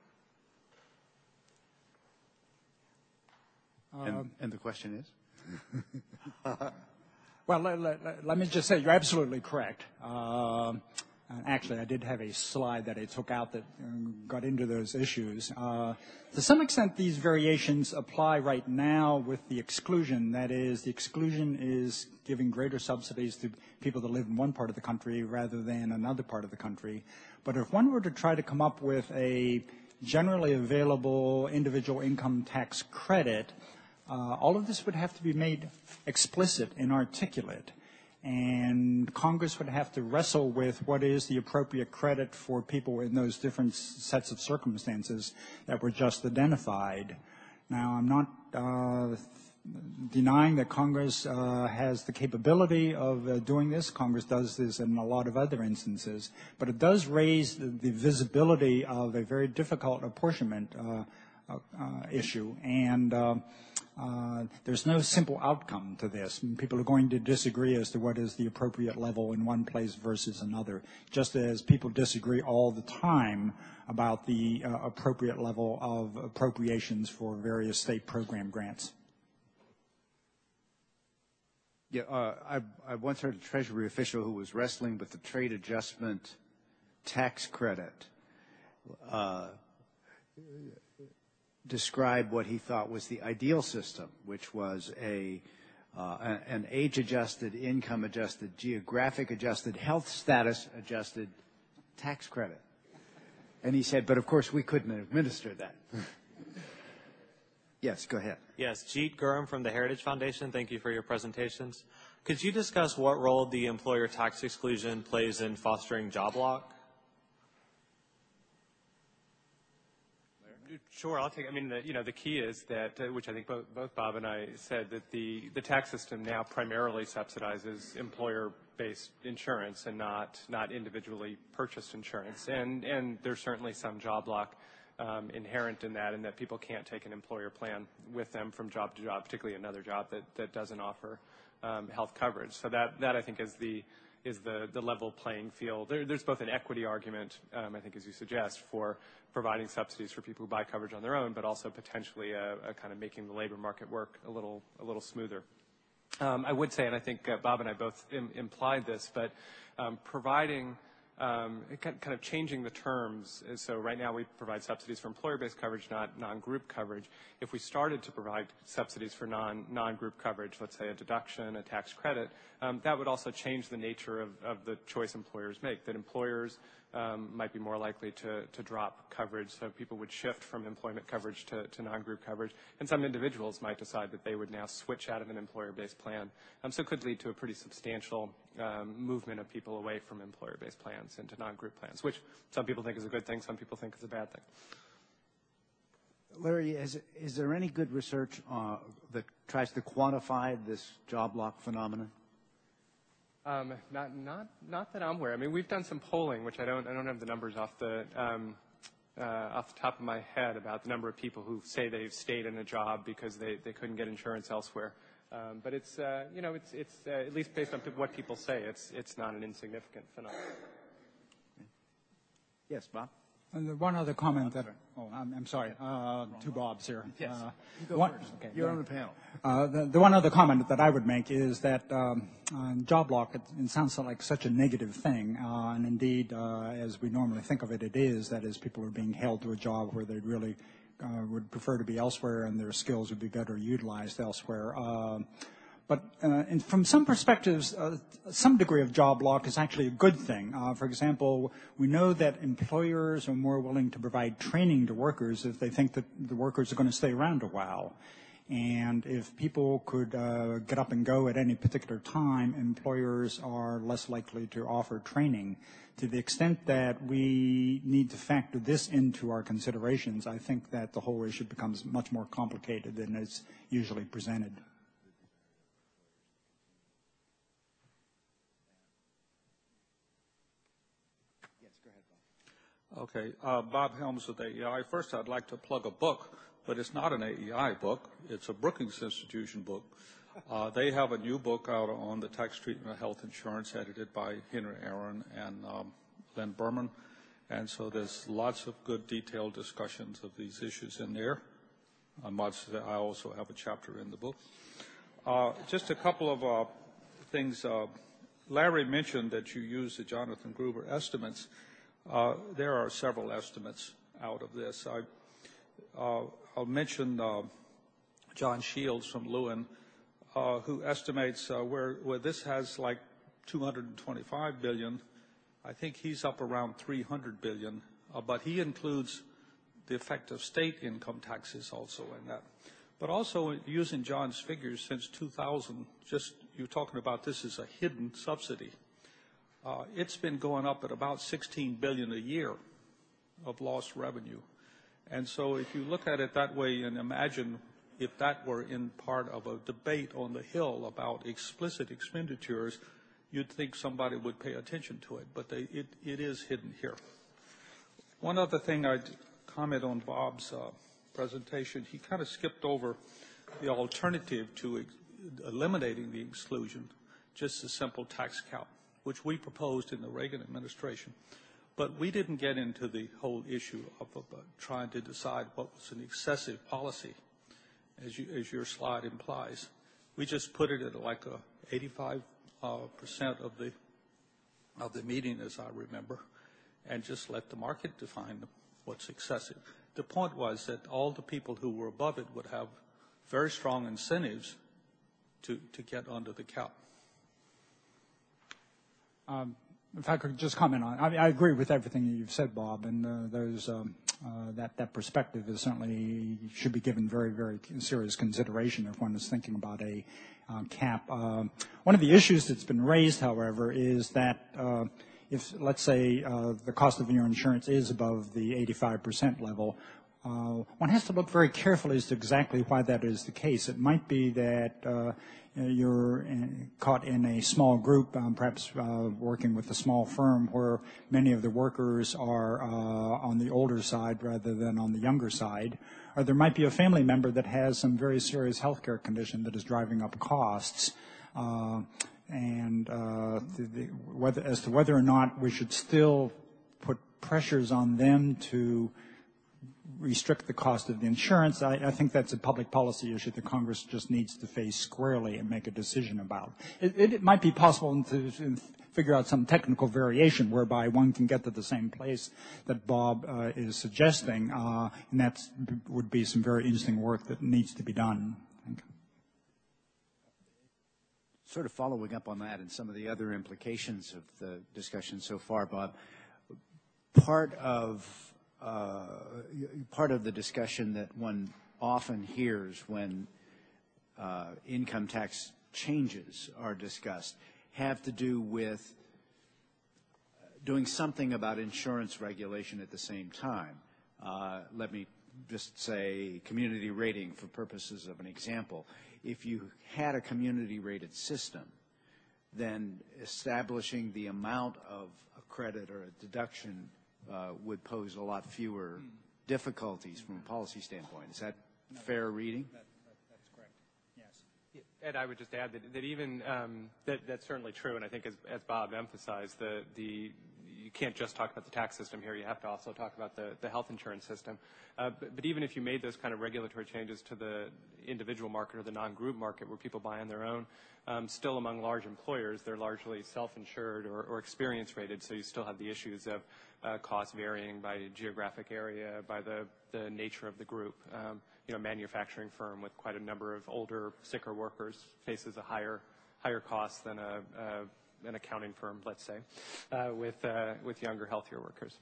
And the question is? Well, let me just say, you're absolutely correct. Actually, I did have a slide that I took out that got into those issues. To some extent, these variations apply right now with the exclusion. That is, the exclusion is giving greater subsidies to people that live in one part of the country rather than another part of the country. But if one were to try to come up with a generally available individual income tax credit, all of this would have to be made explicit and articulate. And Congress would have to wrestle with what is the appropriate credit for people in those different sets of circumstances that were just identified. Now, I'm not denying that Congress has the capability of doing this. Congress does this in a lot of other instances. But it does raise the visibility of a very difficult apportionment issue. And there's no simple outcome to this. People are going to disagree as to what is the appropriate level in one place versus another, just as people disagree all the time about the appropriate level of appropriations for various state program grants. Yeah, I once heard a Treasury official who was wrestling with the trade adjustment tax credit describe what he thought was the ideal system, which was an age-adjusted, income-adjusted, geographic-adjusted, health status-adjusted tax credit. And he said, but of course we couldn't administer that. Yes, go ahead. Yes, Jeet Gurram from the Heritage Foundation. Thank you for your presentations. Could you discuss what role the employer tax exclusion plays in fostering job lock? Sure, I'll take. I mean, the key is that, which I think both Bob and I said, that the tax system now primarily subsidizes employer-based insurance and not individually purchased insurance, and there's certainly some job lock inherent in that people can't take an employer plan with them from job to job, particularly another job that doesn't offer health coverage. So that I think is the level playing field. There's both an equity argument, I think, as you suggest, for providing subsidies for people who buy coverage on their own, but also potentially a kind of making the labor market work a little smoother. I would say, and I think Bob and I both implied this, but providing kind of changing the terms. So right now we provide subsidies for employer-based coverage, not non-group coverage. If we started to provide subsidies for non-group coverage, let's say a deduction, a tax credit, that would also change the nature of the choice employers make, that employers might be more likely to drop coverage, so people would shift from employment coverage to non-group coverage, and some individuals might decide that they would now switch out of an employer-based plan. So it could lead to a pretty substantial movement of people away from employer-based plans into non-group plans, which some people think is a good thing, some people think is a bad thing. Larry, is there any good research that tries to quantify this job lock phenomenon? Not that I'm aware. I mean, we've done some polling, which I don't have the numbers off the top of my head about the number of people who say they've stayed in a job because they couldn't get insurance elsewhere. But it's it's at least based on what people say, it's not an insignificant phenomenon. Yes, Bob. And the one other comment that, I'm sorry, two Bobs here. Yes, you go first. Okay, You're on the panel. The one other comment that I would make is that job lock, it sounds like such a negative thing, and indeed, as we normally think of it, it is. That is, people are being held to a job where they really would prefer to be elsewhere and their skills would be better utilized elsewhere. But from some perspectives, some degree of job lock is actually a good thing. For example, we know that employers are more willing to provide training to workers if they think that the workers are going to stay around a while. And if people could get up and go at any particular time, employers are less likely to offer training. To the extent that we need to factor this into our considerations, I think that the whole issue becomes much more complicated than it's usually presented. Okay, Bob Helms with AEI. First, I'd like to plug a book, but it's not an AEI book. It's a Brookings Institution book. They have a new book out on the tax treatment of health insurance, edited by Henry Aaron and Len Berman. And so there's lots of good detailed discussions of these issues in there. I also have a chapter in the book. Just a couple of things. Larry mentioned that you use the Jonathan Gruber estimates. There are several estimates out of this. I'll mention John Shields from Lewin, who estimates where this has like 225 billion. I think he's up around 300 billion, but he includes the effect of state income taxes also in that. But also using John's figures since 2000, just you're talking about this as a hidden subsidy. It's been going up at about 16 billion a year of lost revenue. And so if you look at it that way and imagine if that were in part of a debate on the Hill about explicit expenditures, you'd think somebody would pay attention to it, but it is hidden here. One other thing I'd comment on Bob's presentation, he kind of skipped over the alternative to eliminating the exclusion, just a simple tax cap, which we proposed in the Reagan administration. But we didn't get into the whole issue of trying to decide what was an excessive policy, as your slide implies. We just put it at like a 85% of the meeting, as I remember, and just let the market define what's excessive. The point was that all the people who were above it would have very strong incentives to get under the cap. If I could just comment on, I agree with everything that you've said, Bob, and that perspective is certainly should be given very, very serious consideration if one is thinking about a cap. One of the issues that's been raised, however, is that if, let's say, the cost of your insurance is above the 85% level, one has to look very carefully as to exactly why that is the case. It might be that you're caught in a small group, perhaps working with a small firm where many of the workers are on the older side rather than on the younger side. Or there might be a family member that has some very serious health care condition that is driving up costs. As to whether or not we should still put pressures on them to restrict the cost of the insurance, I think that's a public policy issue that Congress just needs to face squarely and make a decision about. It might be possible to figure out some technical variation whereby one can get to the same place that Bob is suggesting, and that would be some very interesting work that needs to be done. Sort of following up on that and some of the other implications of the discussion so far, Bob, part of the discussion that one often hears when income tax changes are discussed have to do with doing something about insurance regulation at the same time. Let me just say community rating for purposes of an example. If you had a community rated system, then establishing the amount of a credit or a deduction would pose a lot fewer difficulties from a policy standpoint. Is that fair reading? That's correct. Yes. Ed, I would just add that even that's certainly true, and I think as Bob emphasized, you can't just talk about the tax system here. You have to also talk about the health insurance system. But even if you made those kind of regulatory changes to the individual market or the non-group market where people buy on their own, still among large employers, they're largely self-insured or experience-rated, so you still have the issues of cost varying by geographic area, by the nature of the group. A manufacturing firm with quite a number of older, sicker workers faces a higher cost than an accounting firm, let's say, with younger, healthier workers.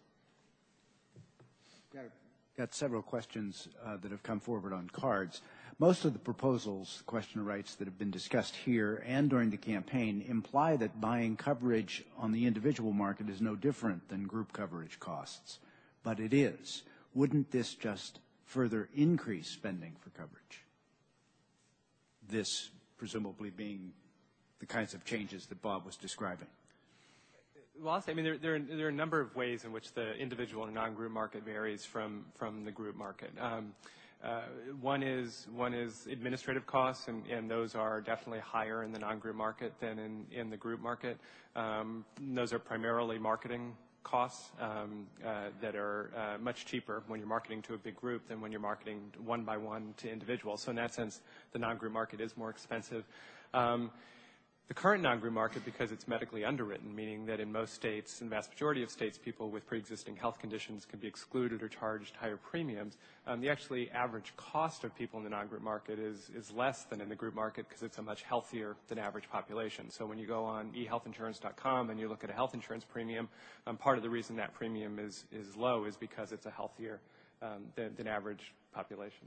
Got several questions that have come forward on cards. Most of the proposals, the questioner writes, that have been discussed here and during the campaign imply that buying coverage on the individual market is no different than group coverage costs. But it is. Wouldn't this just further increase spending for coverage? This presumably being the kinds of changes that Bob was describing. Well, I'll say, I mean, there are a number of ways in which the individual and non-group market varies from the group market. One is administrative costs, and those are definitely higher in the non-group market than in the group market. Those are primarily marketing costs that are much cheaper when you're marketing to a big group than when you're marketing one by one to individuals. So in that sense, the non-group market is more expensive. The current non-group market, because it's medically underwritten, meaning that in most states, in the vast majority of states, people with pre-existing health conditions can be excluded or charged higher premiums. The actually average cost of people in the non-group market is less than in the group market because it's a much healthier than average population. So when you go on ehealthinsurance.com and you look at a health insurance premium, part of the reason that premium is low is because it's a healthier than average population.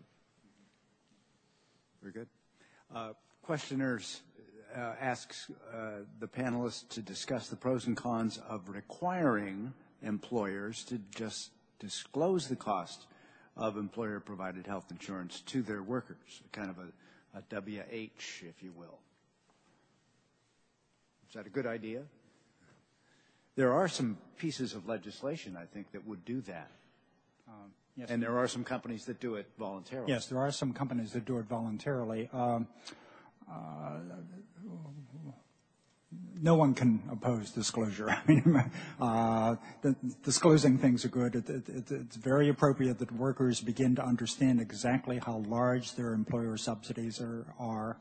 Very good. Questioners asks the panelists to discuss the pros and cons of requiring employers to just disclose the cost of employer-provided health insurance to their workers, kind of a WH, if you will. Is that a good idea? There are some pieces of legislation, I think, that would do that. Yes. And there are some companies that do it voluntarily. Yes, there are some companies that do it voluntarily. No one can oppose disclosure. I mean, disclosing things are good. It's very appropriate that workers begin to understand exactly how large their employer subsidies are.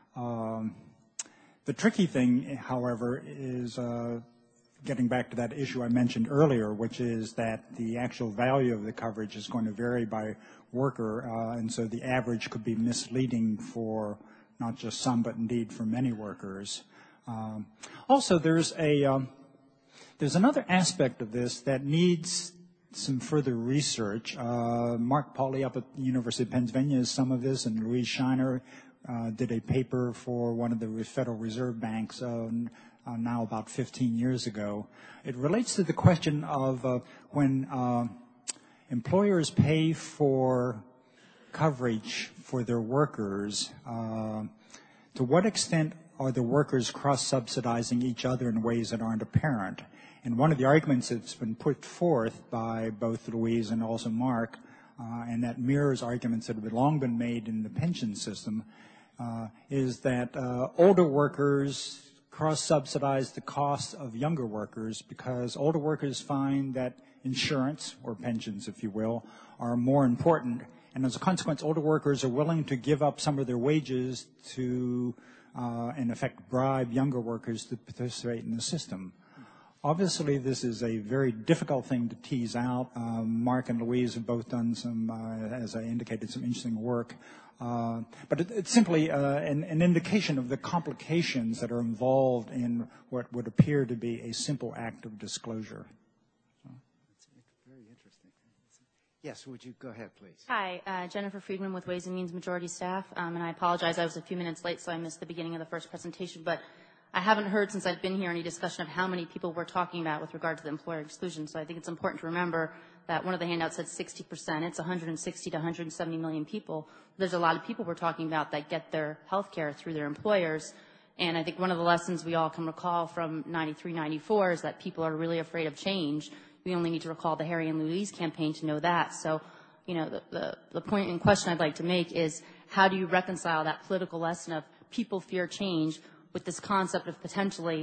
The tricky thing, however, is getting back to that issue I mentioned earlier, which is that the actual value of the coverage is going to vary by worker, and so the average could be misleading for not just some, but indeed for many workers. Also, there's another aspect of this that needs some further research. Mark Pauly up at the University of Pennsylvania is some of this, and Louise Shiner did a paper for one of the Federal Reserve banks now about 15 years ago. It relates to the question of when employers pay for coverage for their workers, to what extent are the workers cross-subsidizing each other in ways that aren't apparent? And one of the arguments that's been put forth by both Louise and also Mark, and that mirrors arguments that have long been made in the pension system, is that older workers cross-subsidize the costs of younger workers because older workers find that insurance, or pensions, if you will, are more important. And as a consequence, older workers are willing to give up some of their wages to, in effect, bribe younger workers to participate in the system. Obviously, this is a very difficult thing to tease out. Mark and Louise have both done some, as I indicated, some interesting work. But it's simply an indication of the complications that are involved in what would appear to be a simple act of disclosure. That's very interesting. Yes, would you go ahead, please? Hi, Jennifer Friedman with Ways and Means Majority Staff, and I apologize. I was a few minutes late, so I missed the beginning of the first presentation. But I haven't heard since I've been here any discussion of how many people we're talking about with regard to the employer exclusion. So I think it's important to remember that one of the handouts said 60%. It's 160 to 170 million people. There's a lot of people we're talking about that get their health care through their employers. And I think one of the lessons we all can recall from 93, 94 is that people are really afraid of change. We only need to recall the Harry and Louise campaign to know that. So, you know, the point in question I'd like to make is how do you reconcile that political lesson of people fear change with this concept of potentially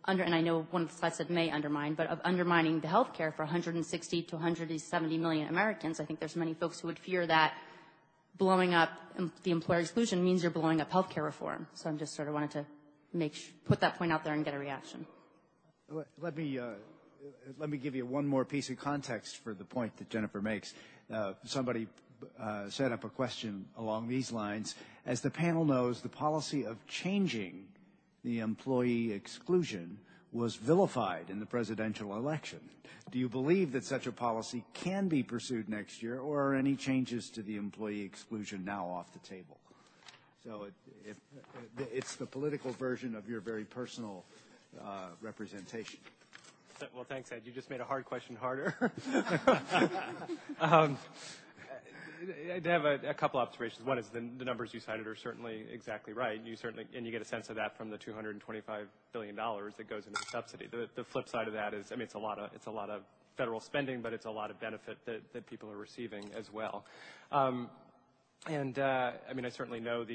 and I know one of the slides said may undermine, but of undermining the health care for 160 to 170 million Americans. I think there's many folks who would fear that blowing up the employer exclusion means you're blowing up health care reform. So I'm just sort of wanted to put that point out there and get a reaction. Let me give you one more piece of context for the point that Jennifer makes. Somebody set up a question along these lines. As the panel knows, the policy of changing the employee exclusion was vilified in the presidential election. Do you believe that such a policy can be pursued next year, or are any changes to the employee exclusion now off the table? So it's the political version of your very personal representation. Well, thanks, Ed. You just made a hard question harder. I have a couple observations. One is the numbers you cited are certainly exactly right. And you get a sense of that from the $225 billion that goes into the subsidy. The flip side of that is, it's a lot of federal spending, but it's a lot of benefit that people are receiving as well. I certainly know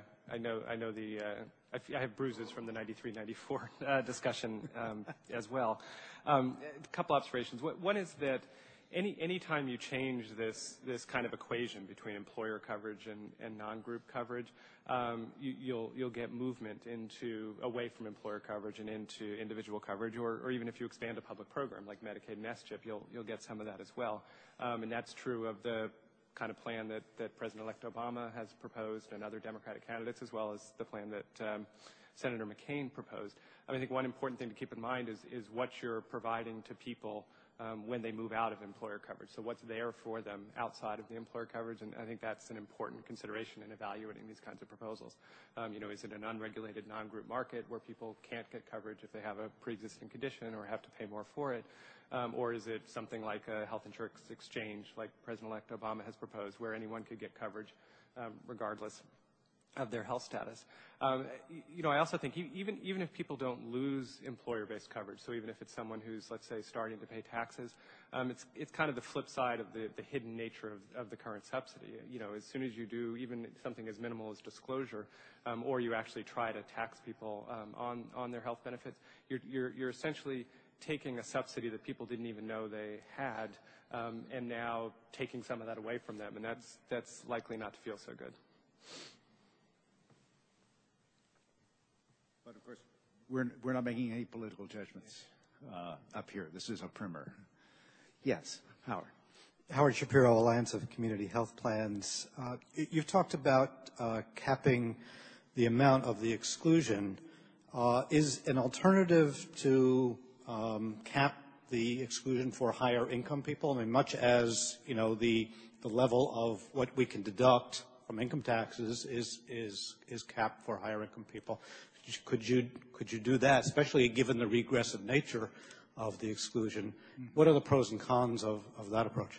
I have bruises from the 93-94 discussion as well. A couple observations. One is that any time you change this kind of equation between employer coverage and non-group coverage, you'll get movement away from employer coverage and into individual coverage, or even if you expand a public program like Medicaid and SCHIP, you'll get some of that as well. And that's true of the kind of plan that President-elect Obama has proposed and other Democratic candidates, as well as the plan that Senator McCain proposed. I think one important thing to keep in mind is what you're providing to people when they move out of employer coverage. So what's there for them outside of the employer coverage, and I think that's an important consideration in evaluating these kinds of proposals. Is it an unregulated non-group market where people can't get coverage if they have a pre-existing condition or have to pay more for it? Or is it something like a health insurance exchange like President-elect Obama has proposed, where anyone could get coverage regardless of their health status? I also think even if people don't lose employer-based coverage, so even if it's someone who's, let's say, starting to pay taxes, it's kind of the flip side of the hidden nature of the current subsidy. As soon as you do even something as minimal as disclosure, or you actually try to tax people on their health benefits, you're essentially taking a subsidy that people didn't even know they had, and now taking some of that away from them, and that's likely not to feel so good. But of course, we're not making any political judgments up here. This is a primer. Yes, Howard. Howard Shapiro, Alliance of Community Health Plans. You've talked about capping the amount of the exclusion. Is an alternative to cap the exclusion for higher income people? Much as the level of what we can deduct from income taxes is capped for higher income people. Could you do that, especially given the regressive nature of the exclusion? What are the pros and cons of that approach?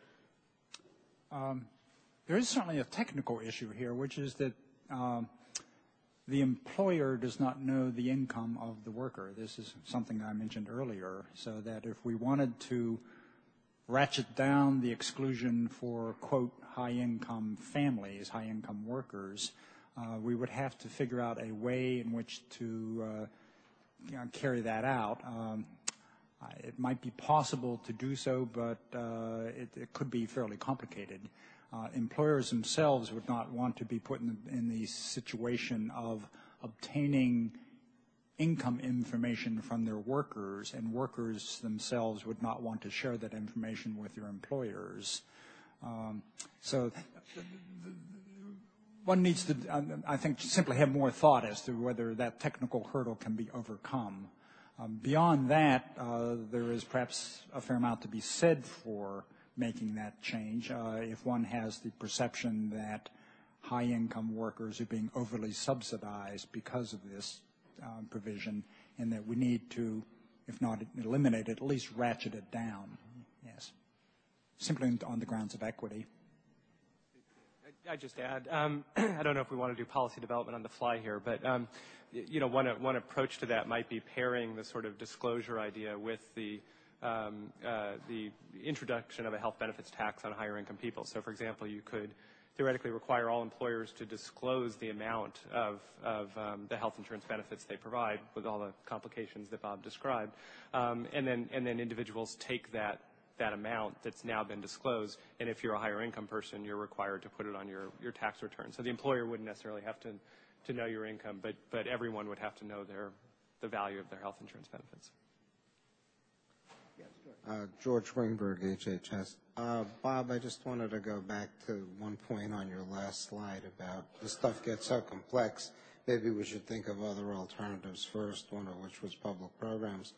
There is certainly a technical issue here, which is that the employer does not know the income of the worker. This is something I mentioned earlier, so that if we wanted to ratchet down the exclusion for, quote, high-income families, high-income workers, we would have to figure out a way in which to carry that out. It might be possible to do so, but it could be fairly complicated. Employers themselves would not want to be put in the situation of obtaining income information from their workers, and workers themselves would not want to share that information with their employers. So one needs to, I think, simply have more thought as to whether that technical hurdle can be overcome. Beyond that, there is perhaps a fair amount to be said for making that change if one has the perception that high-income workers are being overly subsidized because of this provision, and that we need to, if not eliminate it, at least ratchet it down. Yes, simply on the grounds of equity. I'd just add, I don't know if we want to do policy development on the fly here, but one approach to that might be pairing the sort of disclosure idea with the introduction of a health benefits tax on higher income people. So, for example, you could theoretically require all employers to disclose the amount of the health insurance benefits they provide, with all the complications that Bob described, and then individuals take that amount that's now been disclosed, and if you're a higher income person, you're required to put it on your tax return. So the employer wouldn't necessarily have to know your income, but everyone would have to know the value of their health insurance benefits. George Greenberg, HHS. Bob, I just wanted to go back to one point on your last slide about the stuff gets so complex. Maybe we should think of other alternatives first, one of which was public programs.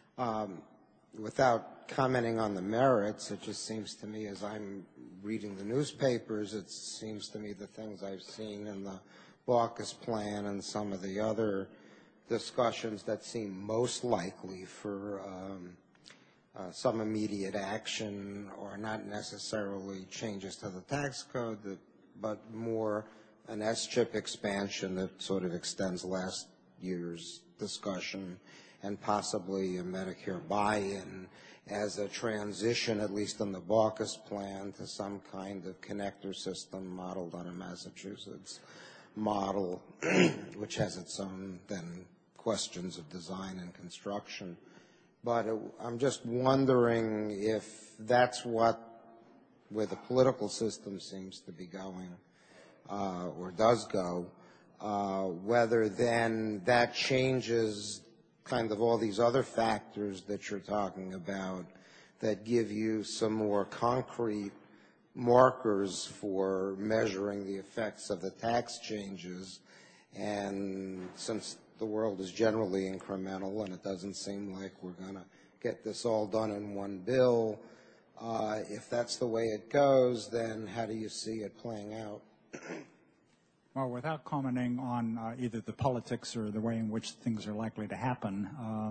Without commenting on the merits, it just seems to me, as I'm reading the newspapers, it seems to me the things I've seen in the Baucus plan and some of the other discussions that seem most likely for some immediate action, or not necessarily changes to the tax code, but more an S-chip expansion that sort of extends last year's discussion, and possibly a Medicare buy-in as a transition, at least in the Baucus plan, to some kind of connector system modeled on a Massachusetts model, which has its own then questions of design and construction. But I'm just wondering if that's where the political system seems to be going, or does go, whether then that changes kind of all these other factors that you're talking about that give you some more concrete markers for measuring the effects of the tax changes. And since the world is generally incremental and it doesn't seem like we're going to get this all done in one bill, if that's the way it goes, then how do you see it playing out? Well, without commenting on either the politics or the way in which things are likely to happen,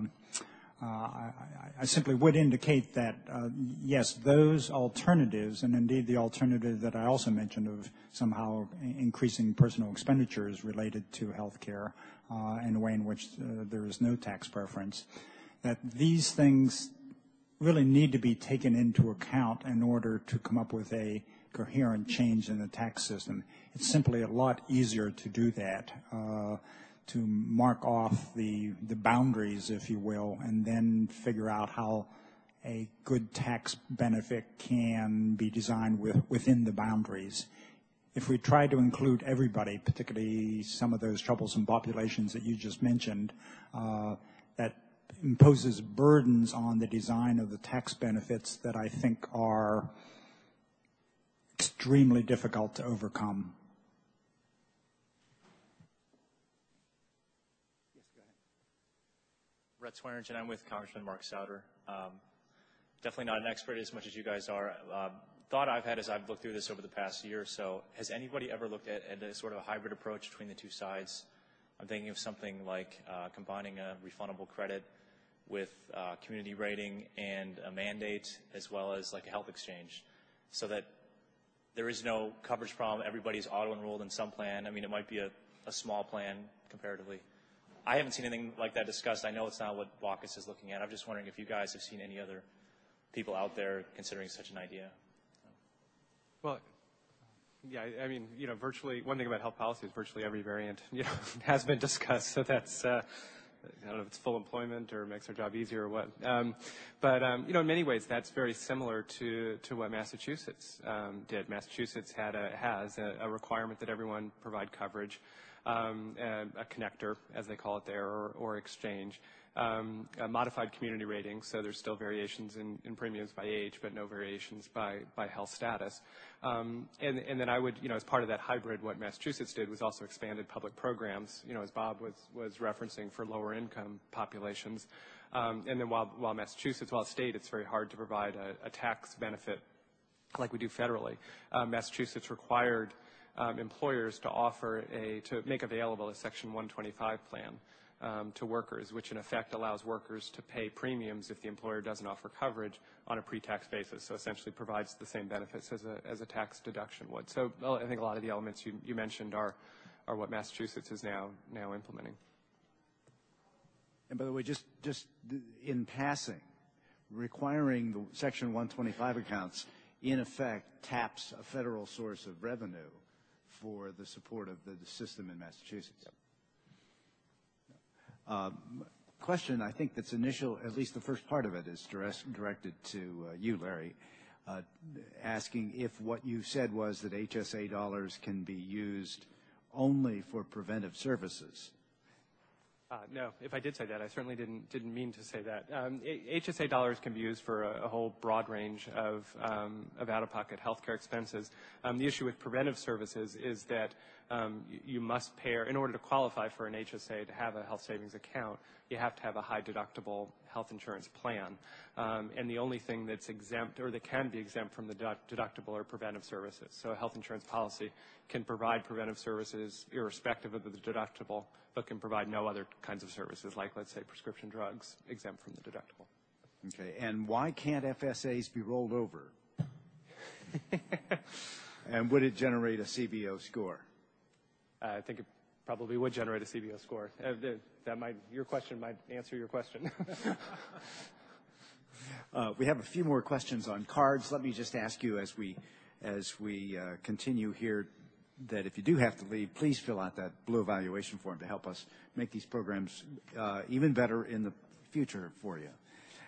I simply would indicate that, yes, those alternatives, and indeed the alternative that I also mentioned of somehow increasing personal expenditures related to health care in a way in which there is no tax preference, that these things really need to be taken into account in order to come up with a coherent change in the tax system. It's simply a lot easier to do that, to mark off the boundaries, if you will, and then figure out how a good tax benefit can be designed within the boundaries. If we try to include everybody, particularly some of those troublesome populations that you just mentioned, that imposes burdens on the design of the tax benefits that I think are extremely difficult to overcome. Yes, go ahead. Brett Swearingen, I'm with Congressman Mark Souder. Definitely not an expert as much as you guys are. Thought I've had as I've looked through this over the past year or so, has anybody ever looked at a sort of a hybrid approach between the two sides? I'm thinking of something like combining a refundable credit with community rating and a mandate, as well as like a health exchange, so that there is no coverage problem. Everybody's auto-enrolled in some plan. I mean, it might be a small plan comparatively. I haven't seen anything like that discussed. I know it's not what Baucus is looking at. I'm just wondering if you guys have seen any other people out there considering such an idea. Well, yeah, I mean, virtually, one thing about health policy is virtually every variant, has been discussed. So that's, I don't know if it's full employment or makes our job easier or what. But in many ways, that's very similar to what Massachusetts did. Massachusetts has a requirement that everyone provide coverage, a connector, as they call it there, or exchange, a modified community rating, so there's still variations in premiums by age, but no variations by health status. And then I would, as part of that hybrid, what Massachusetts did was also expanded public programs, as Bob was referencing, for lower income populations. And then while Massachusetts, while a state, it's very hard to provide a tax benefit like we do federally. Massachusetts required employers to make available a Section 125 plan to workers, which in effect allows workers to pay premiums if the employer doesn't offer coverage on a pre-tax basis. So essentially provides the same benefits as a tax deduction would. So I think a lot of the elements you mentioned are what Massachusetts is now implementing. And by the way, just in passing, requiring the Section 125 accounts in effect, taps a federal source of revenue for the support of the system in Massachusetts. Question, I think that's initial, at least the first part of it is directed to you, Larry, asking if what you said was that HSA dollars can be used only for preventive services. No, if I did say that, I certainly didn't mean to say that. HSA dollars can be used for a whole broad range of out-of-pocket healthcare expenses. The issue with preventive services is that you must pay, in order to qualify for an HSA to have a health savings account, you have to have a high deductible health insurance plan. And the only thing that's exempt or that can be exempt from the deductible are preventive services. So a health insurance policy can provide preventive services irrespective of the deductible, but can provide no other kinds of services like, let's say, prescription drugs exempt from the deductible. Okay, and why can't FSAs be rolled over? And would it generate a CBO score? I think it probably would generate a CBO score. Your question might answer your question. We have a few more questions on cards. Let me just ask you as we continue here that if you do have to leave, please fill out that blue evaluation form to help us make these programs even better in the future for you.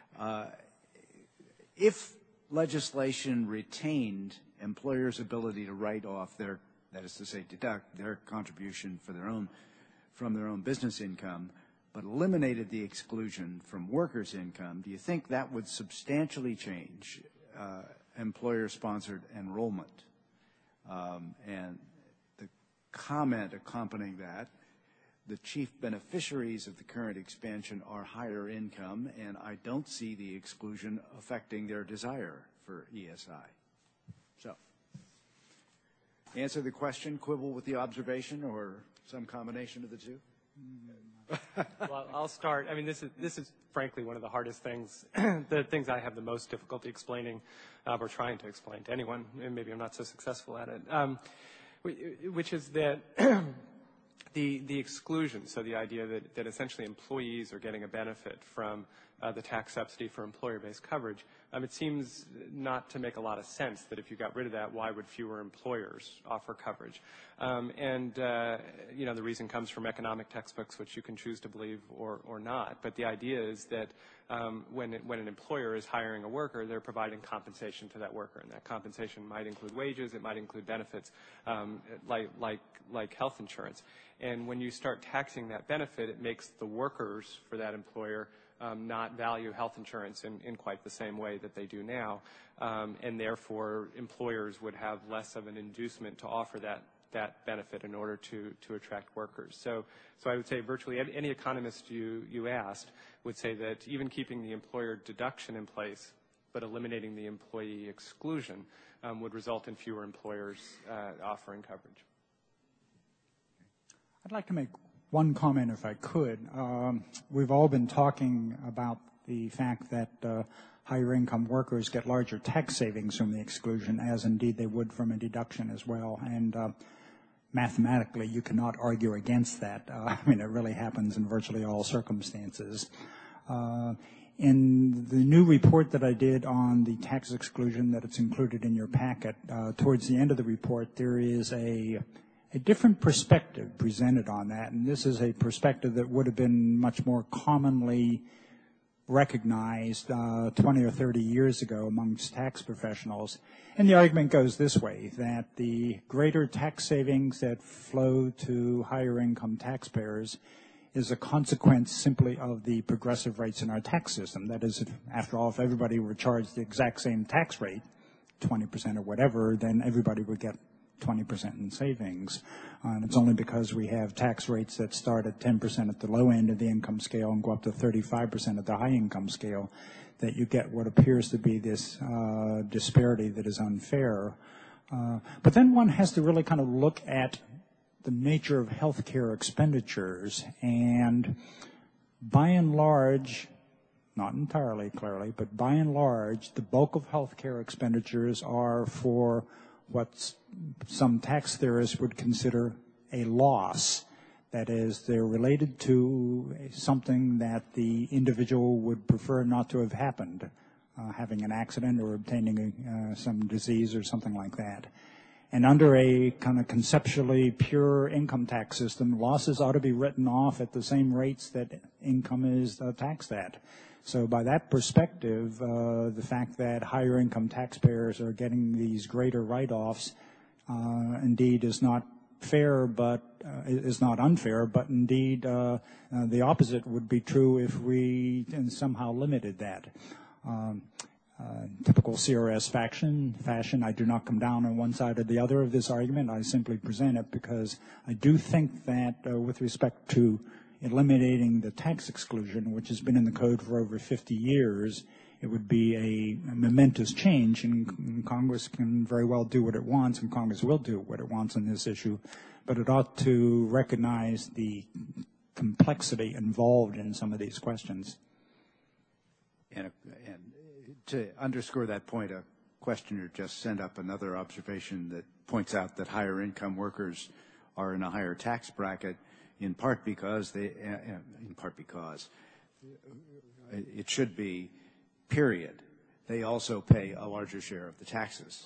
If legislation retained employers' ability to write off their, that is to say, deduct their contribution for from their own business income, but eliminated the exclusion from workers' income, do you think that would substantially change employer-sponsored enrollment? And the comment accompanying that, the chief beneficiaries of the current expansion are higher income, and I don't see the exclusion affecting their desire for ESI. So, answer the question, quibble with the observation, or some combination of the two? Well, I'll start. I mean, this is frankly one of the hardest things, the things I have the most difficulty explaining or trying to explain to anyone, and maybe I'm not so successful at it, which is that the exclusion, so the idea that essentially employees are getting a benefit from the tax subsidy for employer-based coverage, it seems not to make a lot of sense that if you got rid of that, why would fewer employers offer coverage? You know, the reason comes from economic textbooks, which you can choose to believe or not. But the idea is that when an employer is hiring a worker, they're providing compensation to that worker, and that compensation might include wages, it might include benefits, like health insurance. And when you start taxing that benefit, it makes the workers for that employer not value health insurance in quite the same way that they do now, and therefore employers would have less of an inducement to offer that benefit in order to attract workers. So I would say virtually any economist you asked would say that even keeping the employer deduction in place but eliminating the employee exclusion would result in fewer employers offering coverage. I'd like to make one comment, if I could. We've all been talking about the fact that higher income workers get larger tax savings from the exclusion, as indeed they would from a deduction as well. And mathematically, you cannot argue against that. I mean, it really happens in virtually all circumstances. In the new report that I did on the tax exclusion that it's included in your packet, towards the end of the report, there is a different perspective presented on that, and this is a perspective that would have been much more commonly recognized 20 or 30 years ago amongst tax professionals. And the argument goes this way, that the greater tax savings that flow to higher income taxpayers is a consequence simply of the progressive rates in our tax system. That is, after all, if everybody were charged the exact same tax rate, 20% or whatever, then everybody would get 20% in savings. And it's only because we have tax rates that start at 10% at the low end of the income scale and go up to 35% at the high income scale that you get what appears to be this disparity that is unfair. But then one has to really kind of look at the nature of healthcare expenditures, and by and large, not entirely clearly, but by and large, the bulk of healthcare expenditures are for what some tax theorists would consider a loss. That is, they're related to something that the individual would prefer not to have happened. having an accident or obtaining some disease or something like that. And under a kind of conceptually pure income tax system, losses ought to be written off at the same rates that income is taxed at. So by that perspective, the fact that higher income taxpayers are getting these greater write-offs indeed is not fair, but is not unfair, but indeed the opposite would be true if we somehow limited that. Typical CRS fashion, I do not come down on one side or the other of this argument. I simply present it because I do think that with respect to eliminating the tax exclusion, which has been in the code for over 50 years, it would be a momentous change, and Congress can very well do what it wants, and Congress will do what it wants on this issue, but it ought to recognize the complexity involved in some of these questions. And to underscore that point, a questioner just sent up another observation that points out that higher income workers are in a higher tax bracket, in part because it should be, period. They also pay a larger share of the taxes.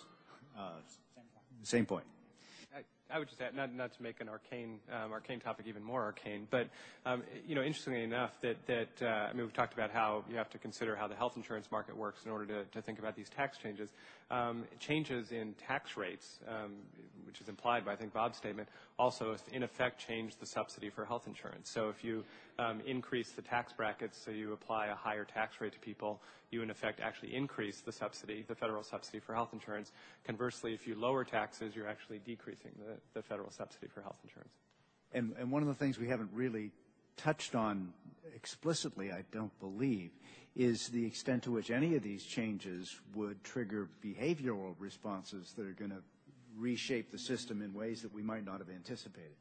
Same point. I would just add, not to make an arcane topic even more arcane, but interestingly enough, we've talked about how you have to consider how the health insurance market works in order to think about these tax changes. Changes in tax rates, which is implied by, I think, Bob's statement, also in effect change the subsidy for health insurance. So if you increase the tax brackets, so you apply a higher tax rate to people, you in effect actually increase the subsidy, the federal subsidy for health insurance. Conversely, if you lower taxes, you're actually decreasing the federal subsidy for health insurance. And one of the things we haven't really touched on explicitly, I don't believe, is the extent to which any of these changes would trigger behavioral responses that are going to reshape the system in ways that we might not have anticipated.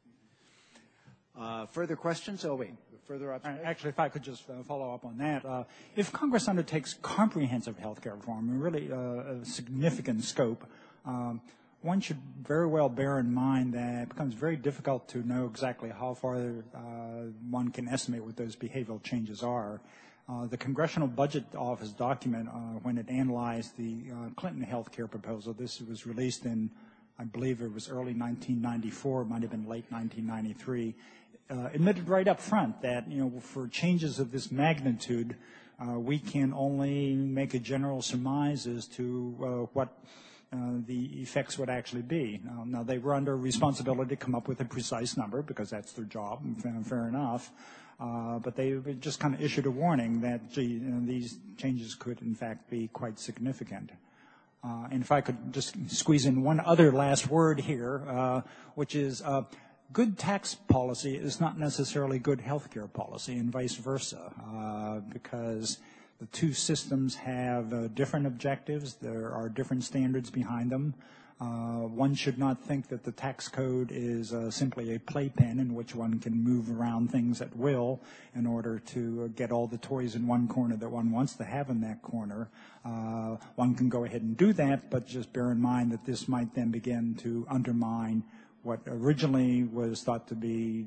Further questions? Oh, wait. Further observations? Actually, if I could just follow up on that. If Congress undertakes comprehensive health care reform, really a significant scope, one should very well bear in mind that it becomes very difficult to know exactly how far one can estimate what those behavioral changes are. The Congressional Budget Office document, when it analyzed the Clinton health care proposal, this was released in, I believe it was early 1994, it might have been late 1993, admitted right up front that, for changes of this magnitude, we can only make a general surmise as to what the effects would actually be. Now, they were under responsibility to come up with a precise number because that's their job, fair enough. But they just kind of issued a warning that, these changes could, in fact, be quite significant. And if I could just squeeze in one other last word here, which is good tax policy is not necessarily good healthcare policy, and vice versa, because the two systems have different objectives. There are different standards behind them. One should not think that the tax code is simply a playpen in which one can move around things at will in order to get all the toys in one corner that one wants to have in that corner. One can go ahead and do that, but just bear in mind that this might then begin to undermine what originally was thought to be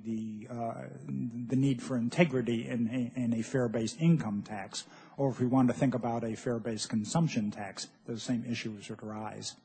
the need for integrity in a fair-based income tax, or if we want to think about a fair-based consumption tax, those same issues would arise.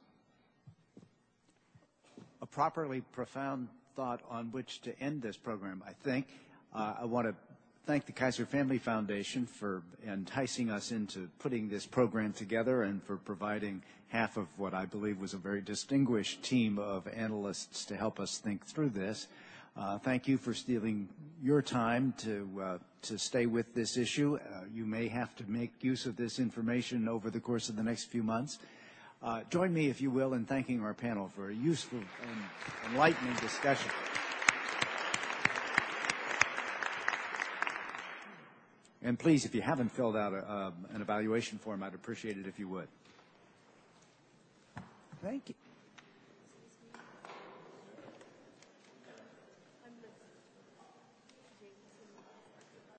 A properly profound thought on which to end this program, I think. I want to thank the Kaiser Family Foundation for enticing us into putting this program together and for providing half of what I believe was a very distinguished team of analysts to help us think through this. Thank you for stealing your time to stay with this issue. You may have to make use of this information over the course of the next few months. Join me, if you will, in thanking our panel for a useful and enlightening discussion. And please, if you haven't filled out an evaluation form, I'd appreciate it if you would. Thank you.